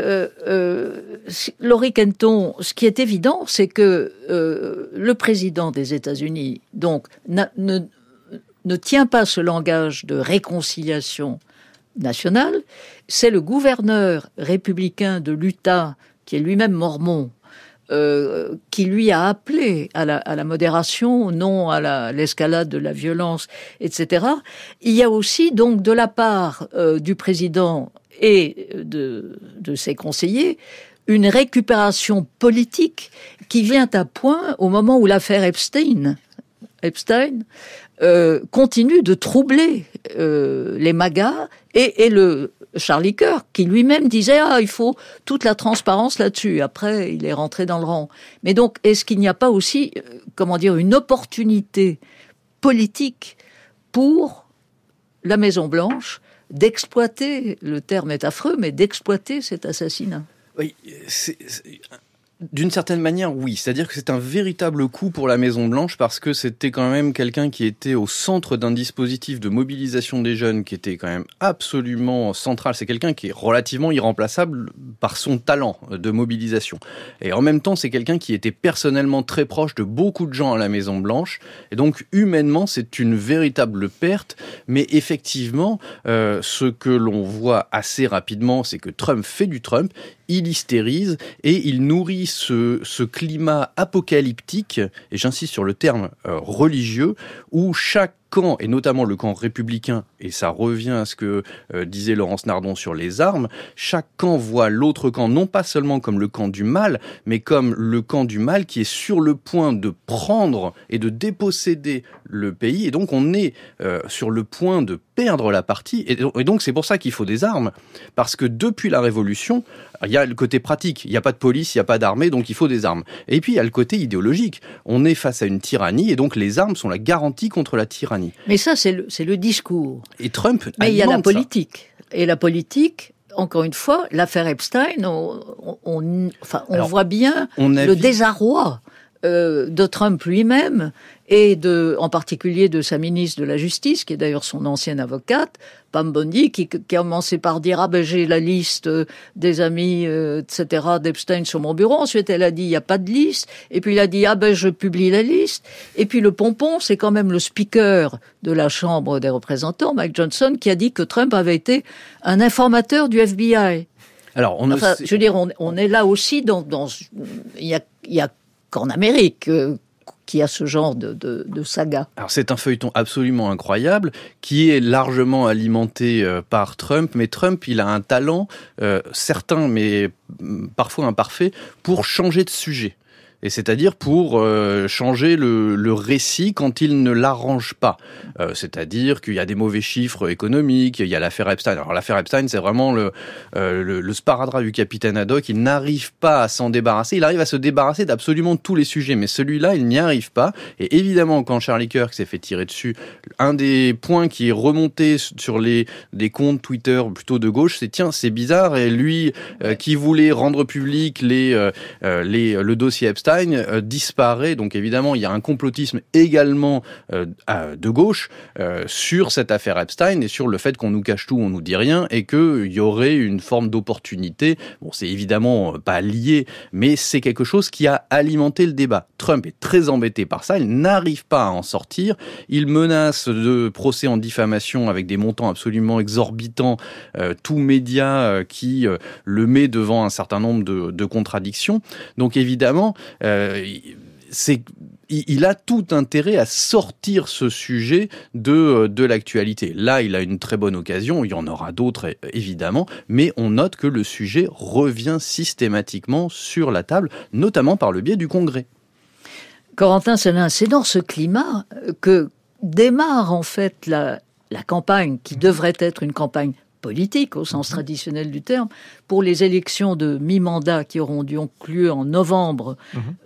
Laurie Kenton, ce qui est évident, c'est que le président des États-Unis, donc, ne tient pas ce langage de réconciliation nationale. C'est le gouverneur républicain de l'Utah, qui est lui-même mormon, qui lui a appelé à la modération, non à l'escalade de la violence, etc. Il y a aussi donc de la part du président et de ses conseillers une récupération politique qui vient à point au moment où l'affaire Epstein continue de troubler les MAGA et le Charlie Kirk, qui lui-même disait il faut toute la transparence là-dessus. Après, il est rentré dans le rang. Mais donc, est-ce qu'il n'y a pas aussi, une opportunité politique pour la Maison-Blanche d'exploiter, le terme est affreux, mais d'exploiter cet assassinat? Oui, D'une certaine manière, oui. C'est-à-dire que c'est un véritable coup pour la Maison-Blanche parce que c'était quand même quelqu'un qui était au centre d'un dispositif de mobilisation des jeunes qui était quand même absolument central. C'est quelqu'un qui est relativement irremplaçable par son talent de mobilisation. Et en même temps, c'est quelqu'un qui était personnellement très proche de beaucoup de gens à la Maison-Blanche. Et donc, humainement, c'est une véritable perte. Mais effectivement, ce que l'on voit assez rapidement, c'est que Trump fait du Trump. Il hystérise et il nourrit ce climat apocalyptique, et j'insiste sur le terme religieux, où chaque camp, et notamment le camp républicain, et ça revient à ce que disait Laurence Nardon sur les armes, chaque camp voit l'autre camp non pas seulement comme le camp du mal, mais comme le camp du mal qui est sur le point de prendre et de déposséder le pays, et donc on est sur le point de perdre la partie, et donc c'est pour ça qu'il faut des armes, parce que depuis la Révolution, il y a le côté pratique, il n'y a pas de police, il n'y a pas d'armée, donc il faut des armes. Et puis il y a le côté idéologique, on est face à une tyrannie, et donc les armes sont la garantie contre la tyrannie. Mais ça, c'est le discours. Et Trump mais il y a la ça. politique. Et la politique, encore une fois, l'affaire Epstein, on voit bien le désarroi de Trump lui-même et en particulier de sa ministre de la Justice, qui est d'ailleurs son ancienne avocate, Pam Bondi, qui a commencé par dire j'ai la liste des amis, etc. d'Epstein sur mon bureau. Ensuite, elle a dit il n'y a pas de liste. Et puis il a dit je publie la liste. Et puis le pompon, c'est quand même le speaker de la Chambre des représentants, Mike Johnson, qui a dit que Trump avait été un informateur du FBI. Alors, je veux dire, on est là aussi il y a qu'en Amérique qui a ce genre de saga. Alors c'est un feuilleton absolument incroyable qui est largement alimenté par Trump, mais Trump il a un talent certain mais parfois imparfait pour changer de sujet. Et c'est-à-dire pour changer le récit quand il ne l'arrange pas. C'est-à-dire qu'il y a des mauvais chiffres économiques, il y a l'affaire Epstein. Alors l'affaire Epstein, c'est vraiment le sparadrap du capitaine Haddock. Il n'arrive pas à s'en débarrasser. Il arrive à se débarrasser d'absolument tous les sujets, mais celui-là, il n'y arrive pas. Et évidemment, quand Charlie Kirk s'est fait tirer dessus, un des points qui est remonté sur des comptes Twitter plutôt de gauche, c'est bizarre. Et lui, qui voulait rendre public le dossier Epstein, disparaît. Donc évidemment, il y a un complotisme également de gauche sur cette affaire Epstein et sur le fait qu'on nous cache tout, on nous dit rien et qu'il y aurait une forme d'opportunité. Bon, c'est évidemment pas lié, mais c'est quelque chose qui a alimenté le débat. Trump est très embêté par ça, il n'arrive pas à en sortir. Il menace de procès en diffamation avec des montants absolument exorbitants, tout média qui le met devant un certain nombre de contradictions. Donc évidemment, il a tout intérêt à sortir ce sujet de l'actualité. Là, il a une très bonne occasion, il y en aura d'autres évidemment, mais on note que le sujet revient systématiquement sur la table, notamment par le biais du Congrès. Corentin Sellin, c'est dans ce climat que démarre en fait la campagne qui devrait être une campagne politique au sens traditionnel du terme, pour les élections de mi-mandat qui auront dû lieu en novembre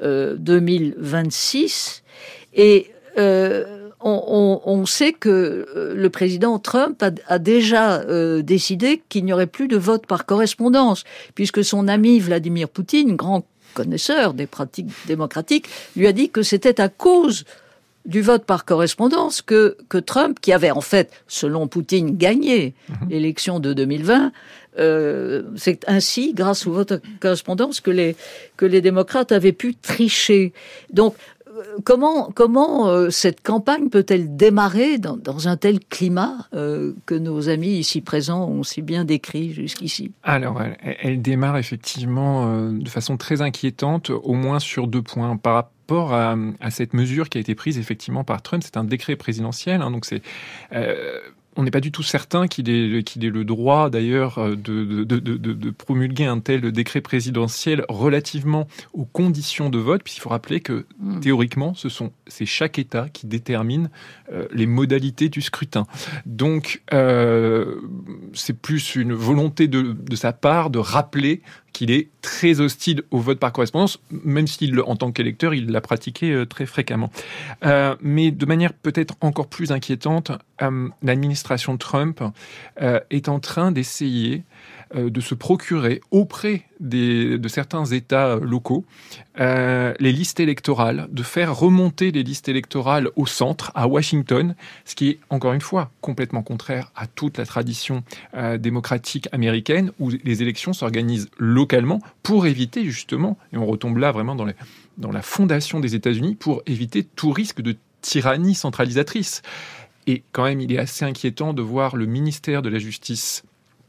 2026. Et on sait que le président Trump a déjà décidé qu'il n'y aurait plus de vote par correspondance, puisque son ami Vladimir Poutine, grand connaisseur des pratiques démocratiques, lui a dit que c'était à cause du vote par correspondance que Trump, qui avait en fait, selon Poutine, gagné l'élection de 2020, c'est ainsi, grâce au vote par correspondance, que les démocrates avaient pu tricher. Donc, comment cette campagne peut-elle démarrer dans un tel climat que nos amis ici présents ont si bien décrit jusqu'ici ? Alors, elle démarre effectivement de façon très inquiétante, au moins sur 2 points. Par rapport à cette mesure qui a été prise effectivement par Trump, c'est un décret présidentiel, donc c'est... on n'est pas du tout certain qu'il ait le droit, d'ailleurs, de promulguer un tel décret présidentiel relativement aux conditions de vote, puisqu'il faut rappeler que, théoriquement, c'est chaque État qui détermine les modalités du scrutin. Donc, c'est plus une volonté de sa part de rappeler qu'il est très hostile au vote par correspondance, même s'il, en tant qu'électeur, il l'a pratiqué très fréquemment. Mais de manière peut-être encore plus inquiétante, l'administration Trump est en train d'essayer de se procurer auprès de certains États locaux les listes électorales, de faire remonter les listes électorales au centre, à Washington, ce qui est, encore une fois, complètement contraire à toute la tradition démocratique américaine, où les élections s'organisent localement pour éviter justement, et on retombe là vraiment dans la fondation des États-Unis, pour éviter tout risque de tyrannie centralisatrice. Et quand même, il est assez inquiétant de voir le ministère de la Justice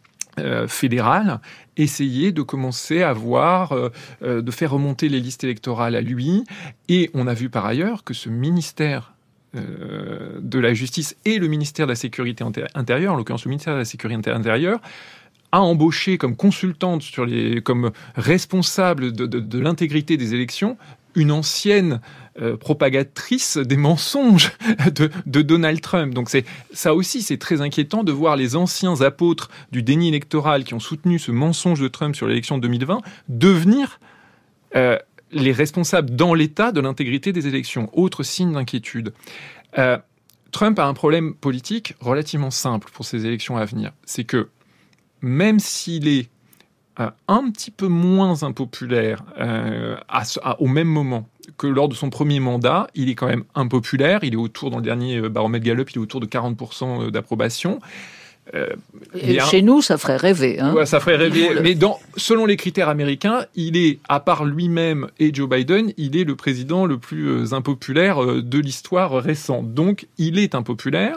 fédéral essayer de commencer à de faire remonter les listes électorales à lui. Et on a vu par ailleurs que ce ministère de la Justice et le ministère de la Sécurité intérieure, en l'occurrence le ministère de la Sécurité intérieure, a embauché comme consultante comme responsable de l'intégrité des élections une ancienne propagatrice des mensonges de Donald Trump. Donc ça aussi, c'est très inquiétant de voir les anciens apôtres du déni électoral qui ont soutenu ce mensonge de Trump sur l'élection de 2020 devenir les responsables dans l'État de l'intégrité des élections. Autre signe d'inquiétude. Trump a un problème politique relativement simple pour ces élections à venir. C'est que même s'il est un petit peu moins impopulaire au même moment que lors de son premier mandat, il est quand même impopulaire. Il est dans le dernier baromètre Gallup, il est autour de 40% d'approbation. Chez nous, ça ferait rêver. Hein. Ouais, ça ferait rêver. Mais selon les critères américains, il est, à part lui-même et Joe Biden, il est le président le plus impopulaire de l'histoire récente. Donc, il est impopulaire.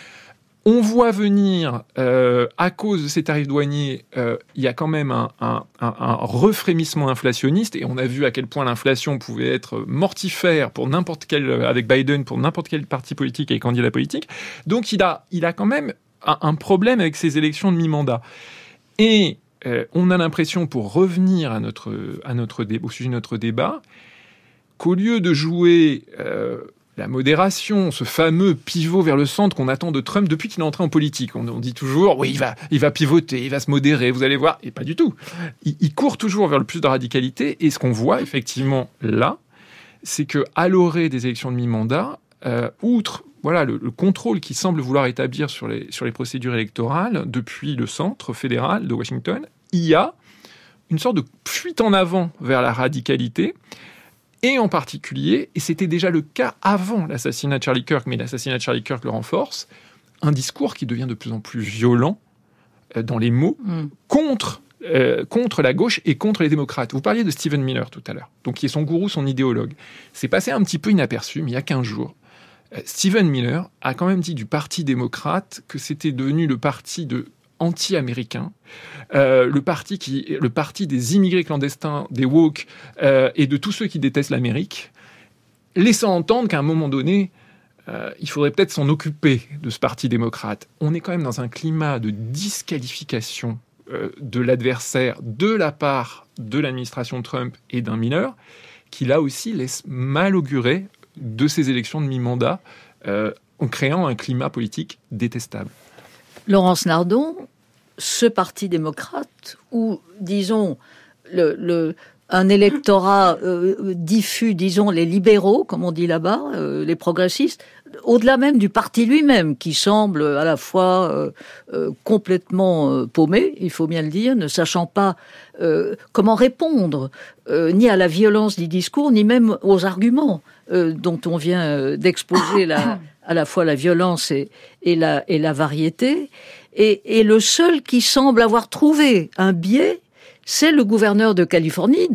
On voit venir, à cause de ces tarifs douaniers, il y a quand même un refrémissement inflationniste, et on a vu à quel point l'inflation pouvait être mortifère avec Biden, pour n'importe quel parti politique et candidat politique. Donc il a quand même un problème avec ces élections de mi-mandat. Et on a l'impression, pour revenir au sujet de notre débat, qu'au lieu de jouer la modération, ce fameux pivot vers le centre qu'on attend de Trump depuis qu'il est entré en politique. On dit toujours, oui, il va pivoter, il va se modérer, vous allez voir. Et pas du tout. Il court toujours vers le plus de radicalité. Et ce qu'on voit effectivement là, c'est qu'à l'orée des élections de mi-mandat, outre le contrôle qu'il semble vouloir établir sur les procédures électorales depuis le centre fédéral de Washington, il y a une sorte de fuite en avant vers la radicalité. Et en particulier, et c'était déjà le cas avant l'assassinat de Charlie Kirk, mais l'assassinat de Charlie Kirk le renforce, un discours qui devient de plus en plus violent dans les mots contre la gauche et contre les démocrates. Vous parliez de Stephen Miller tout à l'heure, donc qui est son gourou, son idéologue. C'est passé un petit peu inaperçu, mais il y a 15 jours, Stephen Miller a quand même dit du Parti démocrate que c'était devenu le parti anti-américain, le parti des immigrés clandestins, des woke et de tous ceux qui détestent l'Amérique, laissant entendre qu'à un moment donné, il faudrait peut-être s'en occuper de ce parti démocrate. On est quand même dans un climat de disqualification de l'adversaire de la part de l'administration Trump et d'un Miller, qui là aussi laisse mal augurer de ces élections de mi-mandat en créant un climat politique détestable. Laurence Nardon, ce parti démocrate, ou disons un électorat diffus, disons les libéraux, comme on dit là-bas, les progressistes, au-delà même du parti lui-même, qui semble à la fois complètement paumé, il faut bien le dire, ne sachant pas comment répondre, ni à la violence du discours, ni même aux arguments dont on vient d'exposer à la fois la violence et la variété. Et le seul qui semble avoir trouvé un biais, c'est le gouverneur de Californie,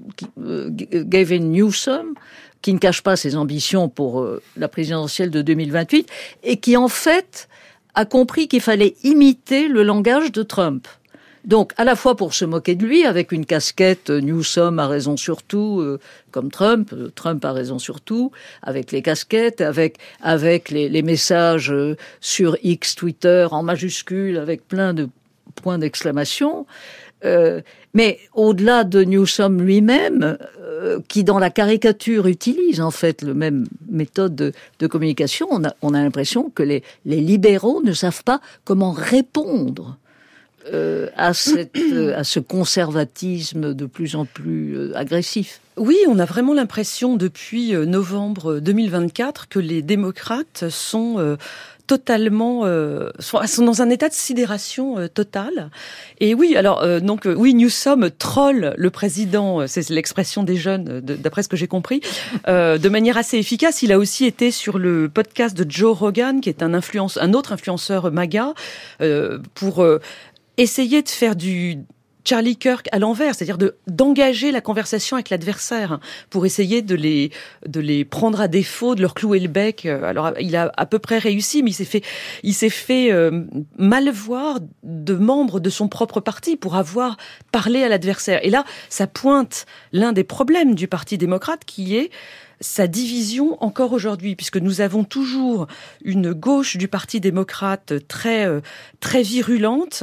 Gavin Newsom, qui ne cache pas ses ambitions pour la présidentielle de 2028, et qui en fait a compris qu'il fallait imiter le langage de Trump. Donc, à la fois pour se moquer de lui, avec une casquette Newsom a raison sur tout, comme Trump a raison sur tout, avec les casquettes, avec les messages sur X, Twitter, en majuscule, avec plein de points d'exclamation. Mais au-delà de Newsom lui-même, qui dans la caricature utilise en fait le même méthode de communication, on a l'impression que les libéraux ne savent pas comment répondre à ce conservatisme de plus en plus agressif. Oui, on a vraiment l'impression depuis novembre 2024 que les démocrates sont totalement, sont dans un état de sidération totale. Et oui, alors oui, Newsom troll le président, c'est l'expression des jeunes, d'après ce que j'ai compris, de manière assez efficace. Il a aussi été sur le podcast de Joe Rogan, qui est un autre influenceur MAGA, pour essayer de faire du Charlie Kirk à l'envers, c'est-à-dire d'engager la conversation avec l'adversaire pour essayer de les prendre à défaut, de leur clouer le bec. Alors il a à peu près réussi, mais il s'est fait mal voir de membres de son propre parti pour avoir parlé à l'adversaire. Et là, ça pointe l'un des problèmes du Parti démocrate, qui est sa division encore aujourd'hui, puisque nous avons toujours une gauche du Parti démocrate très virulente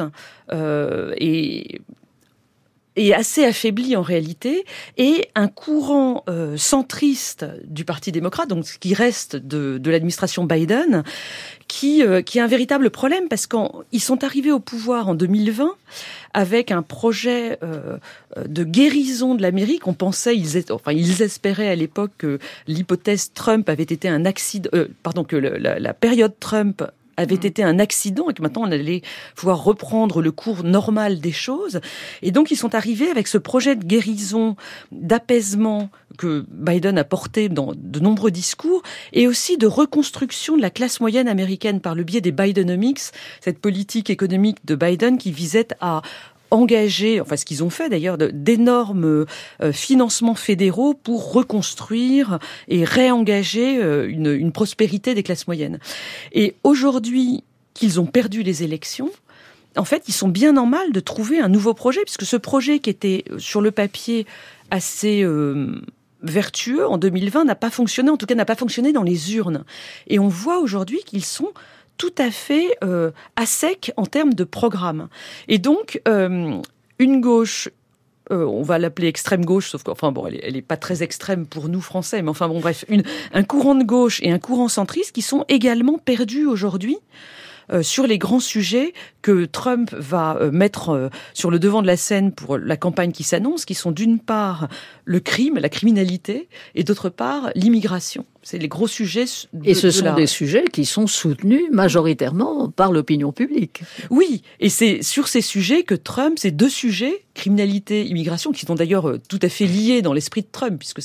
et assez affaibli en réalité, et un courant centriste du Parti démocrate, donc ce qui reste de l'administration Biden, qui est un véritable problème, parce qu'ils sont arrivés au pouvoir en 2020 avec un projet de guérison de l'Amérique. On pensait, ils espéraient à l'époque que l'hypothèse Trump avait été un accident, que la période Trump avait été un accident et que maintenant on allait pouvoir reprendre le cours normal des choses. Et donc ils sont arrivés avec ce projet de guérison, d'apaisement que Biden a porté dans de nombreux discours, et aussi de reconstruction de la classe moyenne américaine par le biais des Bidenomics, cette politique économique de Biden qui visait à engager, enfin ce qu'ils ont fait d'ailleurs, d'énormes financements fédéraux pour reconstruire et réengager une prospérité des classes moyennes. Et aujourd'hui qu'ils ont perdu les élections, en fait, ils sont bien en mal de trouver un nouveau projet, puisque ce projet qui était sur le papier assez vertueux en 2020 n'a pas fonctionné, en tout cas n'a pas fonctionné dans les urnes. Et on voit aujourd'hui qu'ils sont tout à fait à sec en termes de programme. Et donc, une gauche, on va l'appeler extrême gauche, sauf qu'enfin, bon, elle est pas très extrême pour nous Français, mais enfin bon, bref, un courant de gauche et un courant centriste qui sont également perdus aujourd'hui sur les grands sujets que Trump va mettre sur le devant de la scène pour la campagne qui s'annonce, qui sont d'une part le crime, la criminalité, et d'autre part l'immigration. C'est les gros sujets. Et ce sont des sujets qui sont soutenus majoritairement par l'opinion publique. Oui, et c'est sur ces sujets que Trump, ces deux sujets, criminalité, immigration, qui sont d'ailleurs tout à fait liés dans l'esprit de Trump, puisque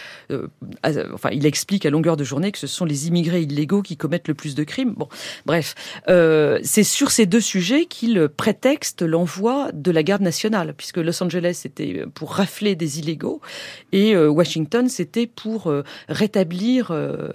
il explique à longueur de journée que ce sont les immigrés illégaux qui commettent le plus de crimes. Bon, bref, c'est sur ces deux sujets qu'il prétexte l'envoi de la garde nationale, puisque Los Angeles c'était pour rafler des illégaux et Washington c'était pour rétablir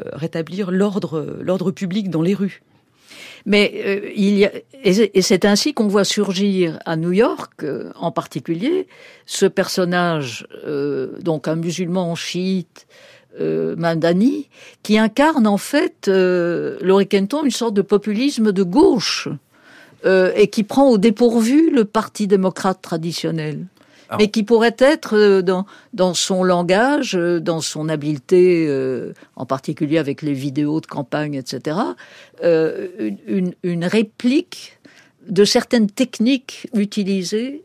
l'ordre public dans les rues. Mais et c'est ainsi qu'on voit surgir à New York, en particulier, ce personnage, donc un musulman chiite, Mamdani, qui incarne en fait, Laurie Kenton, une sorte de populisme de gauche, et qui prend au dépourvu le Parti démocrate traditionnel. Mais qui pourrait être dans son langage, dans son habileté, en particulier avec les vidéos de campagne, etc., une réplique de certaines techniques utilisées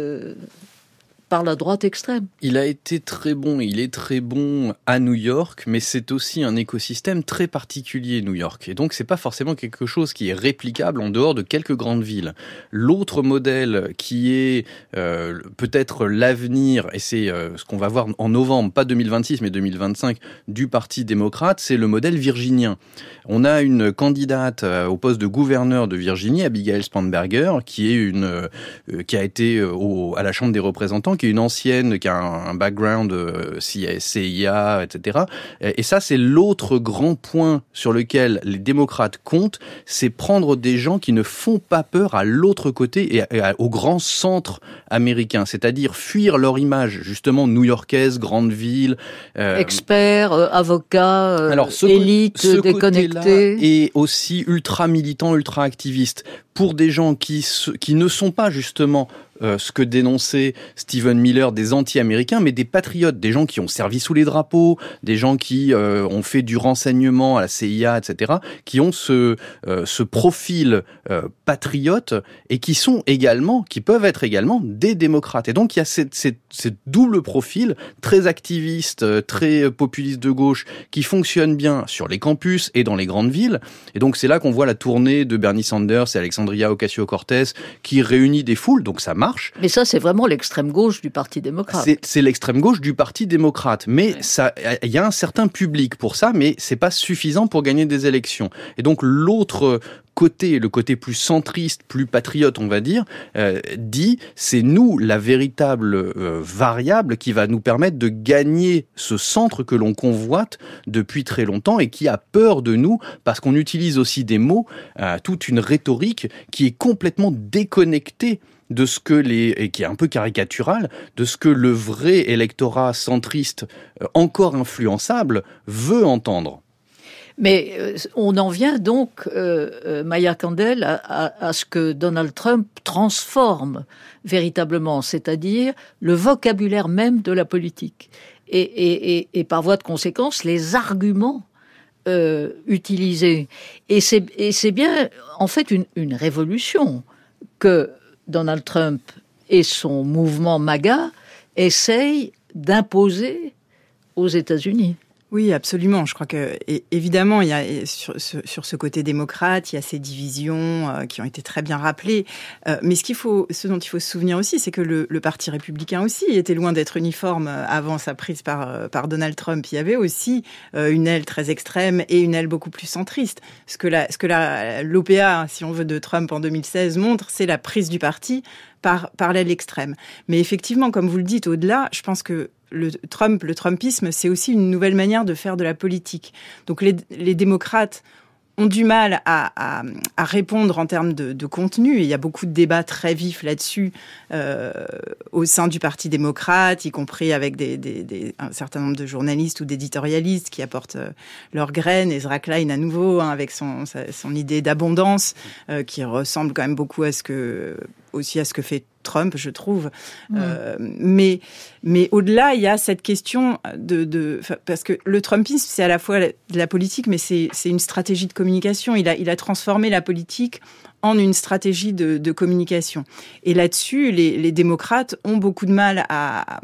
par la droite extrême. Il a été très bon, il est très bon à New York, mais c'est aussi un écosystème très particulier, New York. Et donc, c'est pas forcément quelque chose qui est réplicable en dehors de quelques grandes villes. L'autre modèle qui est peut-être l'avenir, et c'est ce qu'on va voir en novembre, pas 2026, mais 2025, du Parti démocrate, c'est le modèle virginien. On a une candidate au poste de gouverneur de Virginie, Abigail Spanberger, qui a été à la Chambre des représentants, qui est une ancienne, qui a un background CIA, etc. Et ça, c'est l'autre grand point sur lequel les démocrates comptent, c'est prendre des gens qui ne font pas peur à l'autre côté et au grand centre américain, c'est-à-dire fuir leur image, justement, new-yorkaise, grande ville. Experts, avocats, élite déconnectés. Et aussi ultra-militants, ultra-activistes. Pour des gens qui ne sont pas justement ce que dénonçait Stephen Miller des anti-américains, mais des patriotes, des gens qui ont servi sous les drapeaux, des gens qui ont fait du renseignement à la CIA, etc., qui ont ce profil patriote et qui peuvent être également des démocrates. Et donc il y a cette double profil très activiste, très populiste de gauche, qui fonctionne bien sur les campus et dans les grandes villes. Et donc c'est là qu'on voit la tournée de Bernie Sanders et Alexandria Ocasio-Cortez qui réunit des foules, donc ça marche. Mais ça, c'est vraiment l'extrême gauche du Parti démocrate. C'est l'extrême gauche du Parti démocrate. Mais il y a un certain public pour ça, mais c'est pas suffisant pour gagner des élections. Et donc l'autre côté, le côté plus centriste, plus patriote, on va dire, dit c'est nous la véritable variable qui va nous permettre de gagner ce centre que l'on convoite depuis très longtemps et qui a peur de nous parce qu'on utilise aussi des mots, toute une rhétorique qui est complètement déconnectée de ce que et qui est un peu caricatural, de ce que le vrai électorat centriste encore influençable veut entendre. Mais on en vient donc, Maya Candel, à ce que Donald Trump transforme véritablement, c'est-à-dire le vocabulaire même de la politique. Et par voie de conséquence, les arguments utilisés. Et c'est bien, en fait, une révolution que Donald Trump et son mouvement MAGA essayent d'imposer aux États-Unis. Oui, absolument. Je crois que, évidemment, il y a sur ce côté démocrate, il y a ces divisions qui ont été très bien rappelées. Mais ce dont il faut se souvenir aussi, c'est que le Parti républicain aussi était loin d'être uniforme avant sa prise par Donald Trump. Il y avait aussi une aile très extrême et une aile beaucoup plus centriste. Ce que l'OPA, si on veut, de Trump en 2016 montre, c'est la prise du parti par l'aile extrême. Mais effectivement, comme vous le dites, au-delà, je pense que le Trumpisme, c'est aussi une nouvelle manière de faire de la politique. Donc les démocrates ont du mal à répondre en termes de contenu. Et il y a beaucoup de débats très vifs là-dessus au sein du Parti démocrate, y compris avec un certain nombre de journalistes ou d'éditorialistes qui apportent leurs graines. Ezra Klein, à nouveau, avec son idée d'abondance, qui ressemble quand même beaucoup à ce que fait Trump, je trouve. Mais au-delà, il y a cette question parce que le Trumpisme, c'est à la fois de la politique, mais c'est une stratégie de communication. Il a transformé la politique en une stratégie de communication. Et là-dessus, les démocrates ont beaucoup de mal à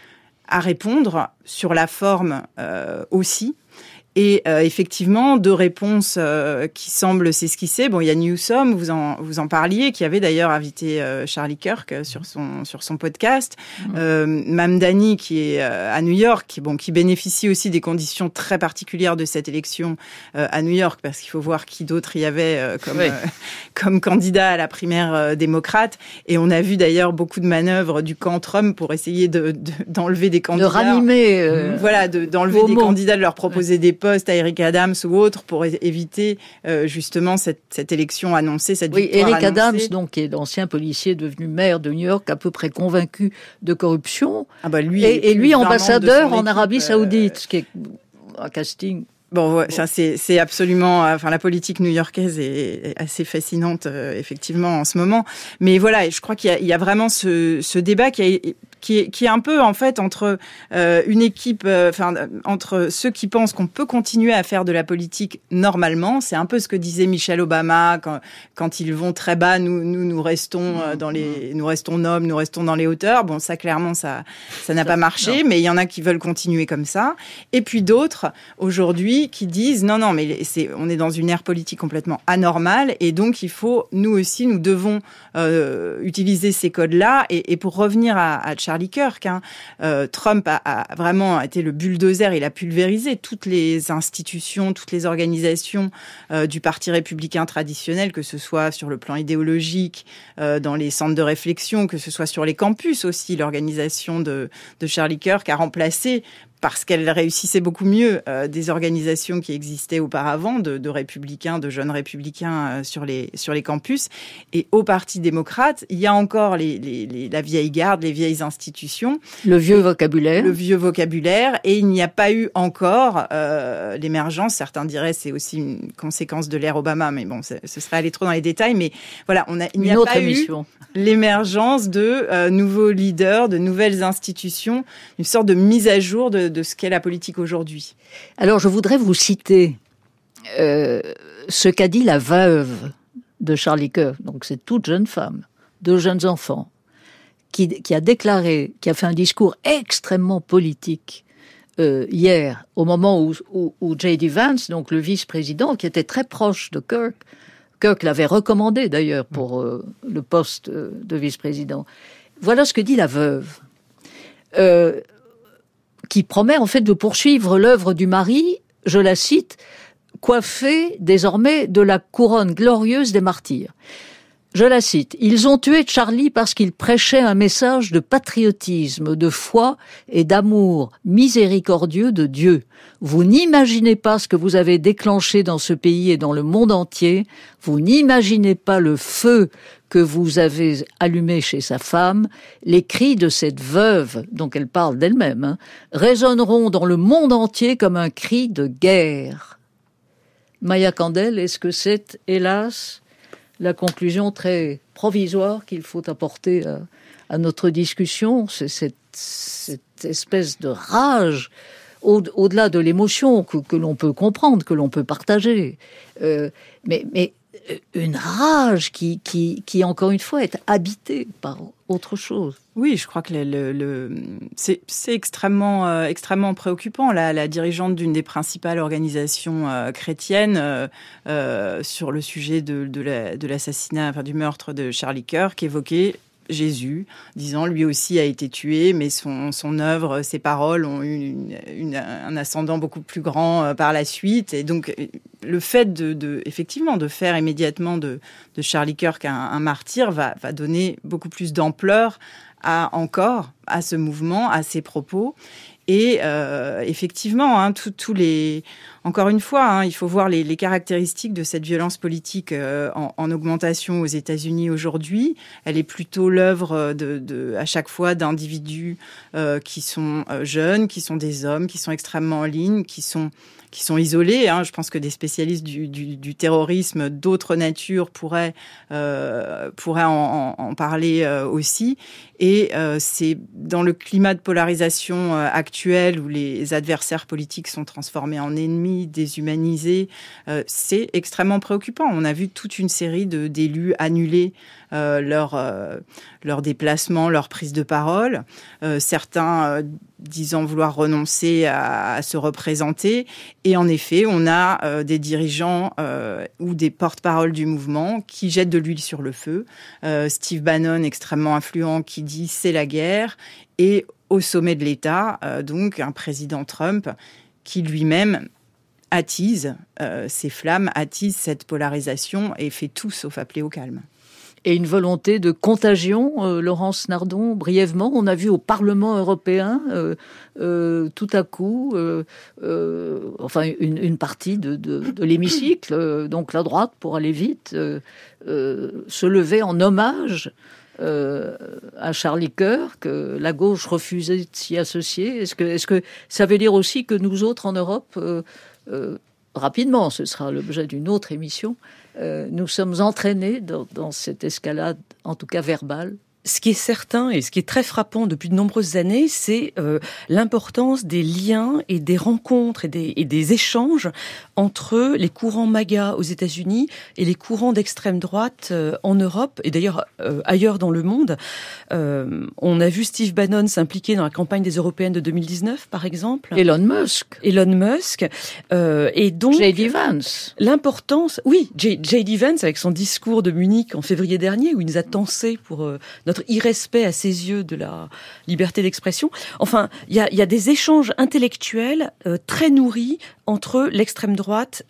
répondre sur la forme aussi. Et effectivement, deux réponses qui semblent s'esquisser. Bon, il y a Newsom, vous en parliez, qui avait d'ailleurs invité Charlie Kirk sur son podcast. Mamdani, qui est à New York, qui bénéficie aussi des conditions très particulières de cette élection à New York, parce qu'il faut voir qui d'autre il y avait comme candidat à la primaire démocrate. Et on a vu d'ailleurs beaucoup de manœuvres du camp Trump pour essayer d'enlever des candidats. De ranimer. D'enlever des candidats, de leur proposer des postes à Eric Adams ou autres pour éviter justement cette élection annoncée, cette victoire Eric annoncée. Adams, donc, qui est l'ancien policier devenu maire de New York, à peu près convaincu de corruption. Lui ambassadeur en Arabie Saoudite, ce qui est un casting. Bon, ça c'est absolument. Enfin, la politique new-yorkaise est assez fascinante, effectivement, en ce moment. Mais voilà, je crois qu'il y a vraiment ce débat qui est un peu en fait entre une équipe, entre ceux qui pensent qu'on peut continuer à faire de la politique normalement. C'est un peu ce que disait Michelle Obama quand ils vont très bas, nous restons nous restons nobles, nous restons dans les hauteurs. Bon, ça clairement ça n'a pas marché, mais il y en a qui veulent continuer comme ça. Et puis d'autres aujourd'hui qui disent non, mais on est dans une ère politique complètement anormale et donc nous aussi nous devons utiliser ces codes-là. Et pour revenir à Charlie Kirk, Trump a vraiment été le bulldozer, il a pulvérisé toutes les institutions, toutes les organisations du Parti républicain traditionnel, que ce soit sur le plan idéologique, dans les centres de réflexion, que ce soit sur les campus aussi. L'organisation de Charlie Kirk a remplacé parce qu'elle réussissait beaucoup mieux des organisations qui existaient auparavant, de républicains, de jeunes républicains sur les campus. Et au Parti démocrate, il y a encore la vieille garde, les vieilles institutions. Le vieux vocabulaire. Et il n'y a pas eu encore l'émergence. Certains diraient c'est aussi une conséquence de l'ère Obama, mais bon, ce serait aller trop dans les détails. Mais voilà, il n'y a pas eu l'émergence de nouveaux leaders, de nouvelles institutions, une sorte de mise à jour de ce qu'est la politique aujourd'hui. Alors, je voudrais vous citer ce qu'a dit la veuve de Charlie Kirk. Donc, c'est toute jeune femme, 2 jeunes enfants, qui a déclaré, qui a fait un discours extrêmement politique hier, au moment où J.D. Vance, donc le vice-président, qui était très proche de Kirk l'avait recommandé d'ailleurs pour le poste de vice-président. Voilà ce que dit la veuve. Qui promet en fait de poursuivre l'œuvre du mari, je la cite, coiffée désormais de la couronne glorieuse des martyrs. Je la cite, « Ils ont tué Charlie parce qu'il prêchait un message de patriotisme, de foi et d'amour miséricordieux de Dieu. Vous n'imaginez pas ce que vous avez déclenché dans ce pays et dans le monde entier. Vous n'imaginez pas le feu que vous avez allumé chez sa femme. Les cris de cette veuve, donc elle parle d'elle-même, résonneront dans le monde entier comme un cri de guerre. » Maya Candel, est-ce que c'est, hélas, la conclusion très provisoire qu'il faut apporter à notre discussion? C'est cette espèce de rage, au-delà de l'émotion que l'on peut comprendre, que l'on peut partager. Mais une rage qui, encore une fois, est habitée par autre chose. Oui, je crois que c'est extrêmement préoccupant. La dirigeante d'une des principales organisations chrétiennes sur le sujet de l'assassinat, enfin du meurtre de Charlie Kirk, évoquait Jésus, disant lui aussi a été tué, mais son œuvre, ses paroles ont eu un ascendant beaucoup plus grand par la suite. Et donc, le fait effectivement, de faire immédiatement de Charlie Kirk un martyr va donner beaucoup plus d'ampleur à ce mouvement, à ses propos. Et effectivement, encore une fois, il faut voir les caractéristiques de cette violence politique en augmentation aux États-Unis aujourd'hui. Elle est plutôt l'œuvre à chaque fois d'individus qui sont jeunes, qui sont des hommes, qui sont extrêmement en ligne, qui sont isolés. Je pense que des spécialistes du terrorisme d'autres natures pourraient en parler aussi. Et c'est dans le climat de polarisation actuel où les adversaires politiques sont transformés en ennemis, déshumanisés, c'est extrêmement préoccupant. On a vu toute une série d'élus annuler leur déplacement, leur prise de parole, certains disant vouloir renoncer à se représenter. Et en effet, on a des dirigeants ou des porte-paroles du mouvement qui jettent de l'huile sur le feu. Steve Bannon, extrêmement influent, qui dit « c'est la guerre ». Et au sommet de l'État, donc un président Trump qui lui-même attise ces flammes, attise cette polarisation et fait tout sauf appeler au calme. Et une volonté de contagion, Laurence Nardon, brièvement, on a vu au Parlement européen, tout à coup, une partie de l'hémicycle, donc la droite, pour aller vite, se lever en hommage à Charlie Kirk, la gauche refusait de s'y associer. Est-ce que ça veut dire aussi que nous autres en Europe, rapidement, ce sera l'objet d'une autre émission, nous sommes entraînés dans cette escalade, en tout cas verbale? Ce qui est certain et ce qui est très frappant depuis de nombreuses années, c'est l'importance des liens et des rencontres et des échanges entre les courants MAGA aux États-Unis et les courants d'extrême droite en Europe et d'ailleurs ailleurs dans le monde. On a vu Steve Bannon s'impliquer dans la campagne des Européennes de 2019, par exemple. Elon Musk. Et donc J.D. Vance. L'importance, oui, J.D. Vance avec son discours de Munich en février dernier où il nous a tensé pour notre irrespect à ses yeux de la liberté d'expression. Enfin, il y a des échanges intellectuels très nourris entre l'extrême droite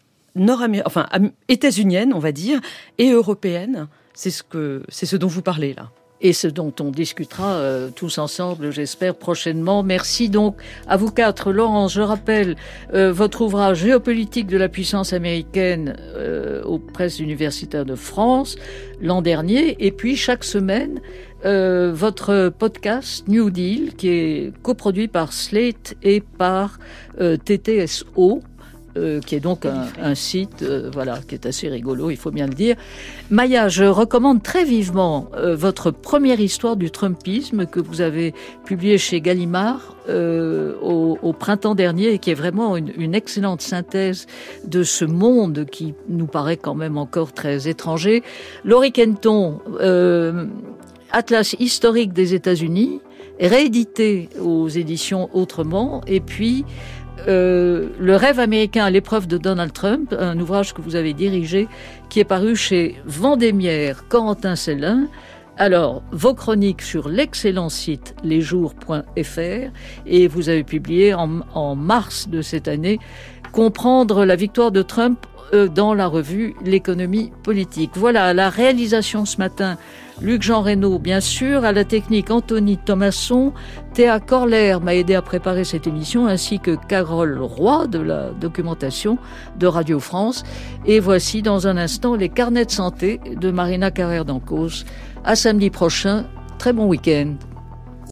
états-unienne, on va dire, et européenne. C'est ce dont vous parlez là. et ce dont on discutera tous ensemble, j'espère, prochainement. Merci donc à vous quatre. Laurence, je rappelle votre ouvrage Géopolitique de la puissance américaine aux presses universitaires de France l'an dernier, et puis chaque semaine votre podcast New Deal, qui est coproduit par Slate et par TTSO, qui est donc un site qui est assez rigolo, il faut bien le dire. Maya, je recommande très vivement votre première histoire du Trumpisme que vous avez publiée chez Gallimard au printemps dernier, et qui est vraiment une excellente synthèse de ce monde qui nous paraît quand même encore très étranger. Laurie Kenton, Atlas historique des États-Unis, réédité aux éditions Autrement, et puis Le rêve américain à l'épreuve de Donald Trump, un ouvrage que vous avez dirigé, qui est paru chez Vendémiaire, Corentin Cellin. Alors, vos chroniques sur l'excellent site lesjours.fr, et vous avez publié en mars de cette année Comprendre la victoire de Trump dans la revue L'économie politique. Voilà, à la réalisation ce matin, Luc-Jean Reynaud, bien sûr, à la technique Anthony Thomasson, Théa Corler m'a aidé à préparer cette émission, ainsi que Carole Roy de la documentation de Radio France. Et voici dans un instant les carnets de santé de Marina Carrère d'Ancos. À samedi prochain, très bon week-end.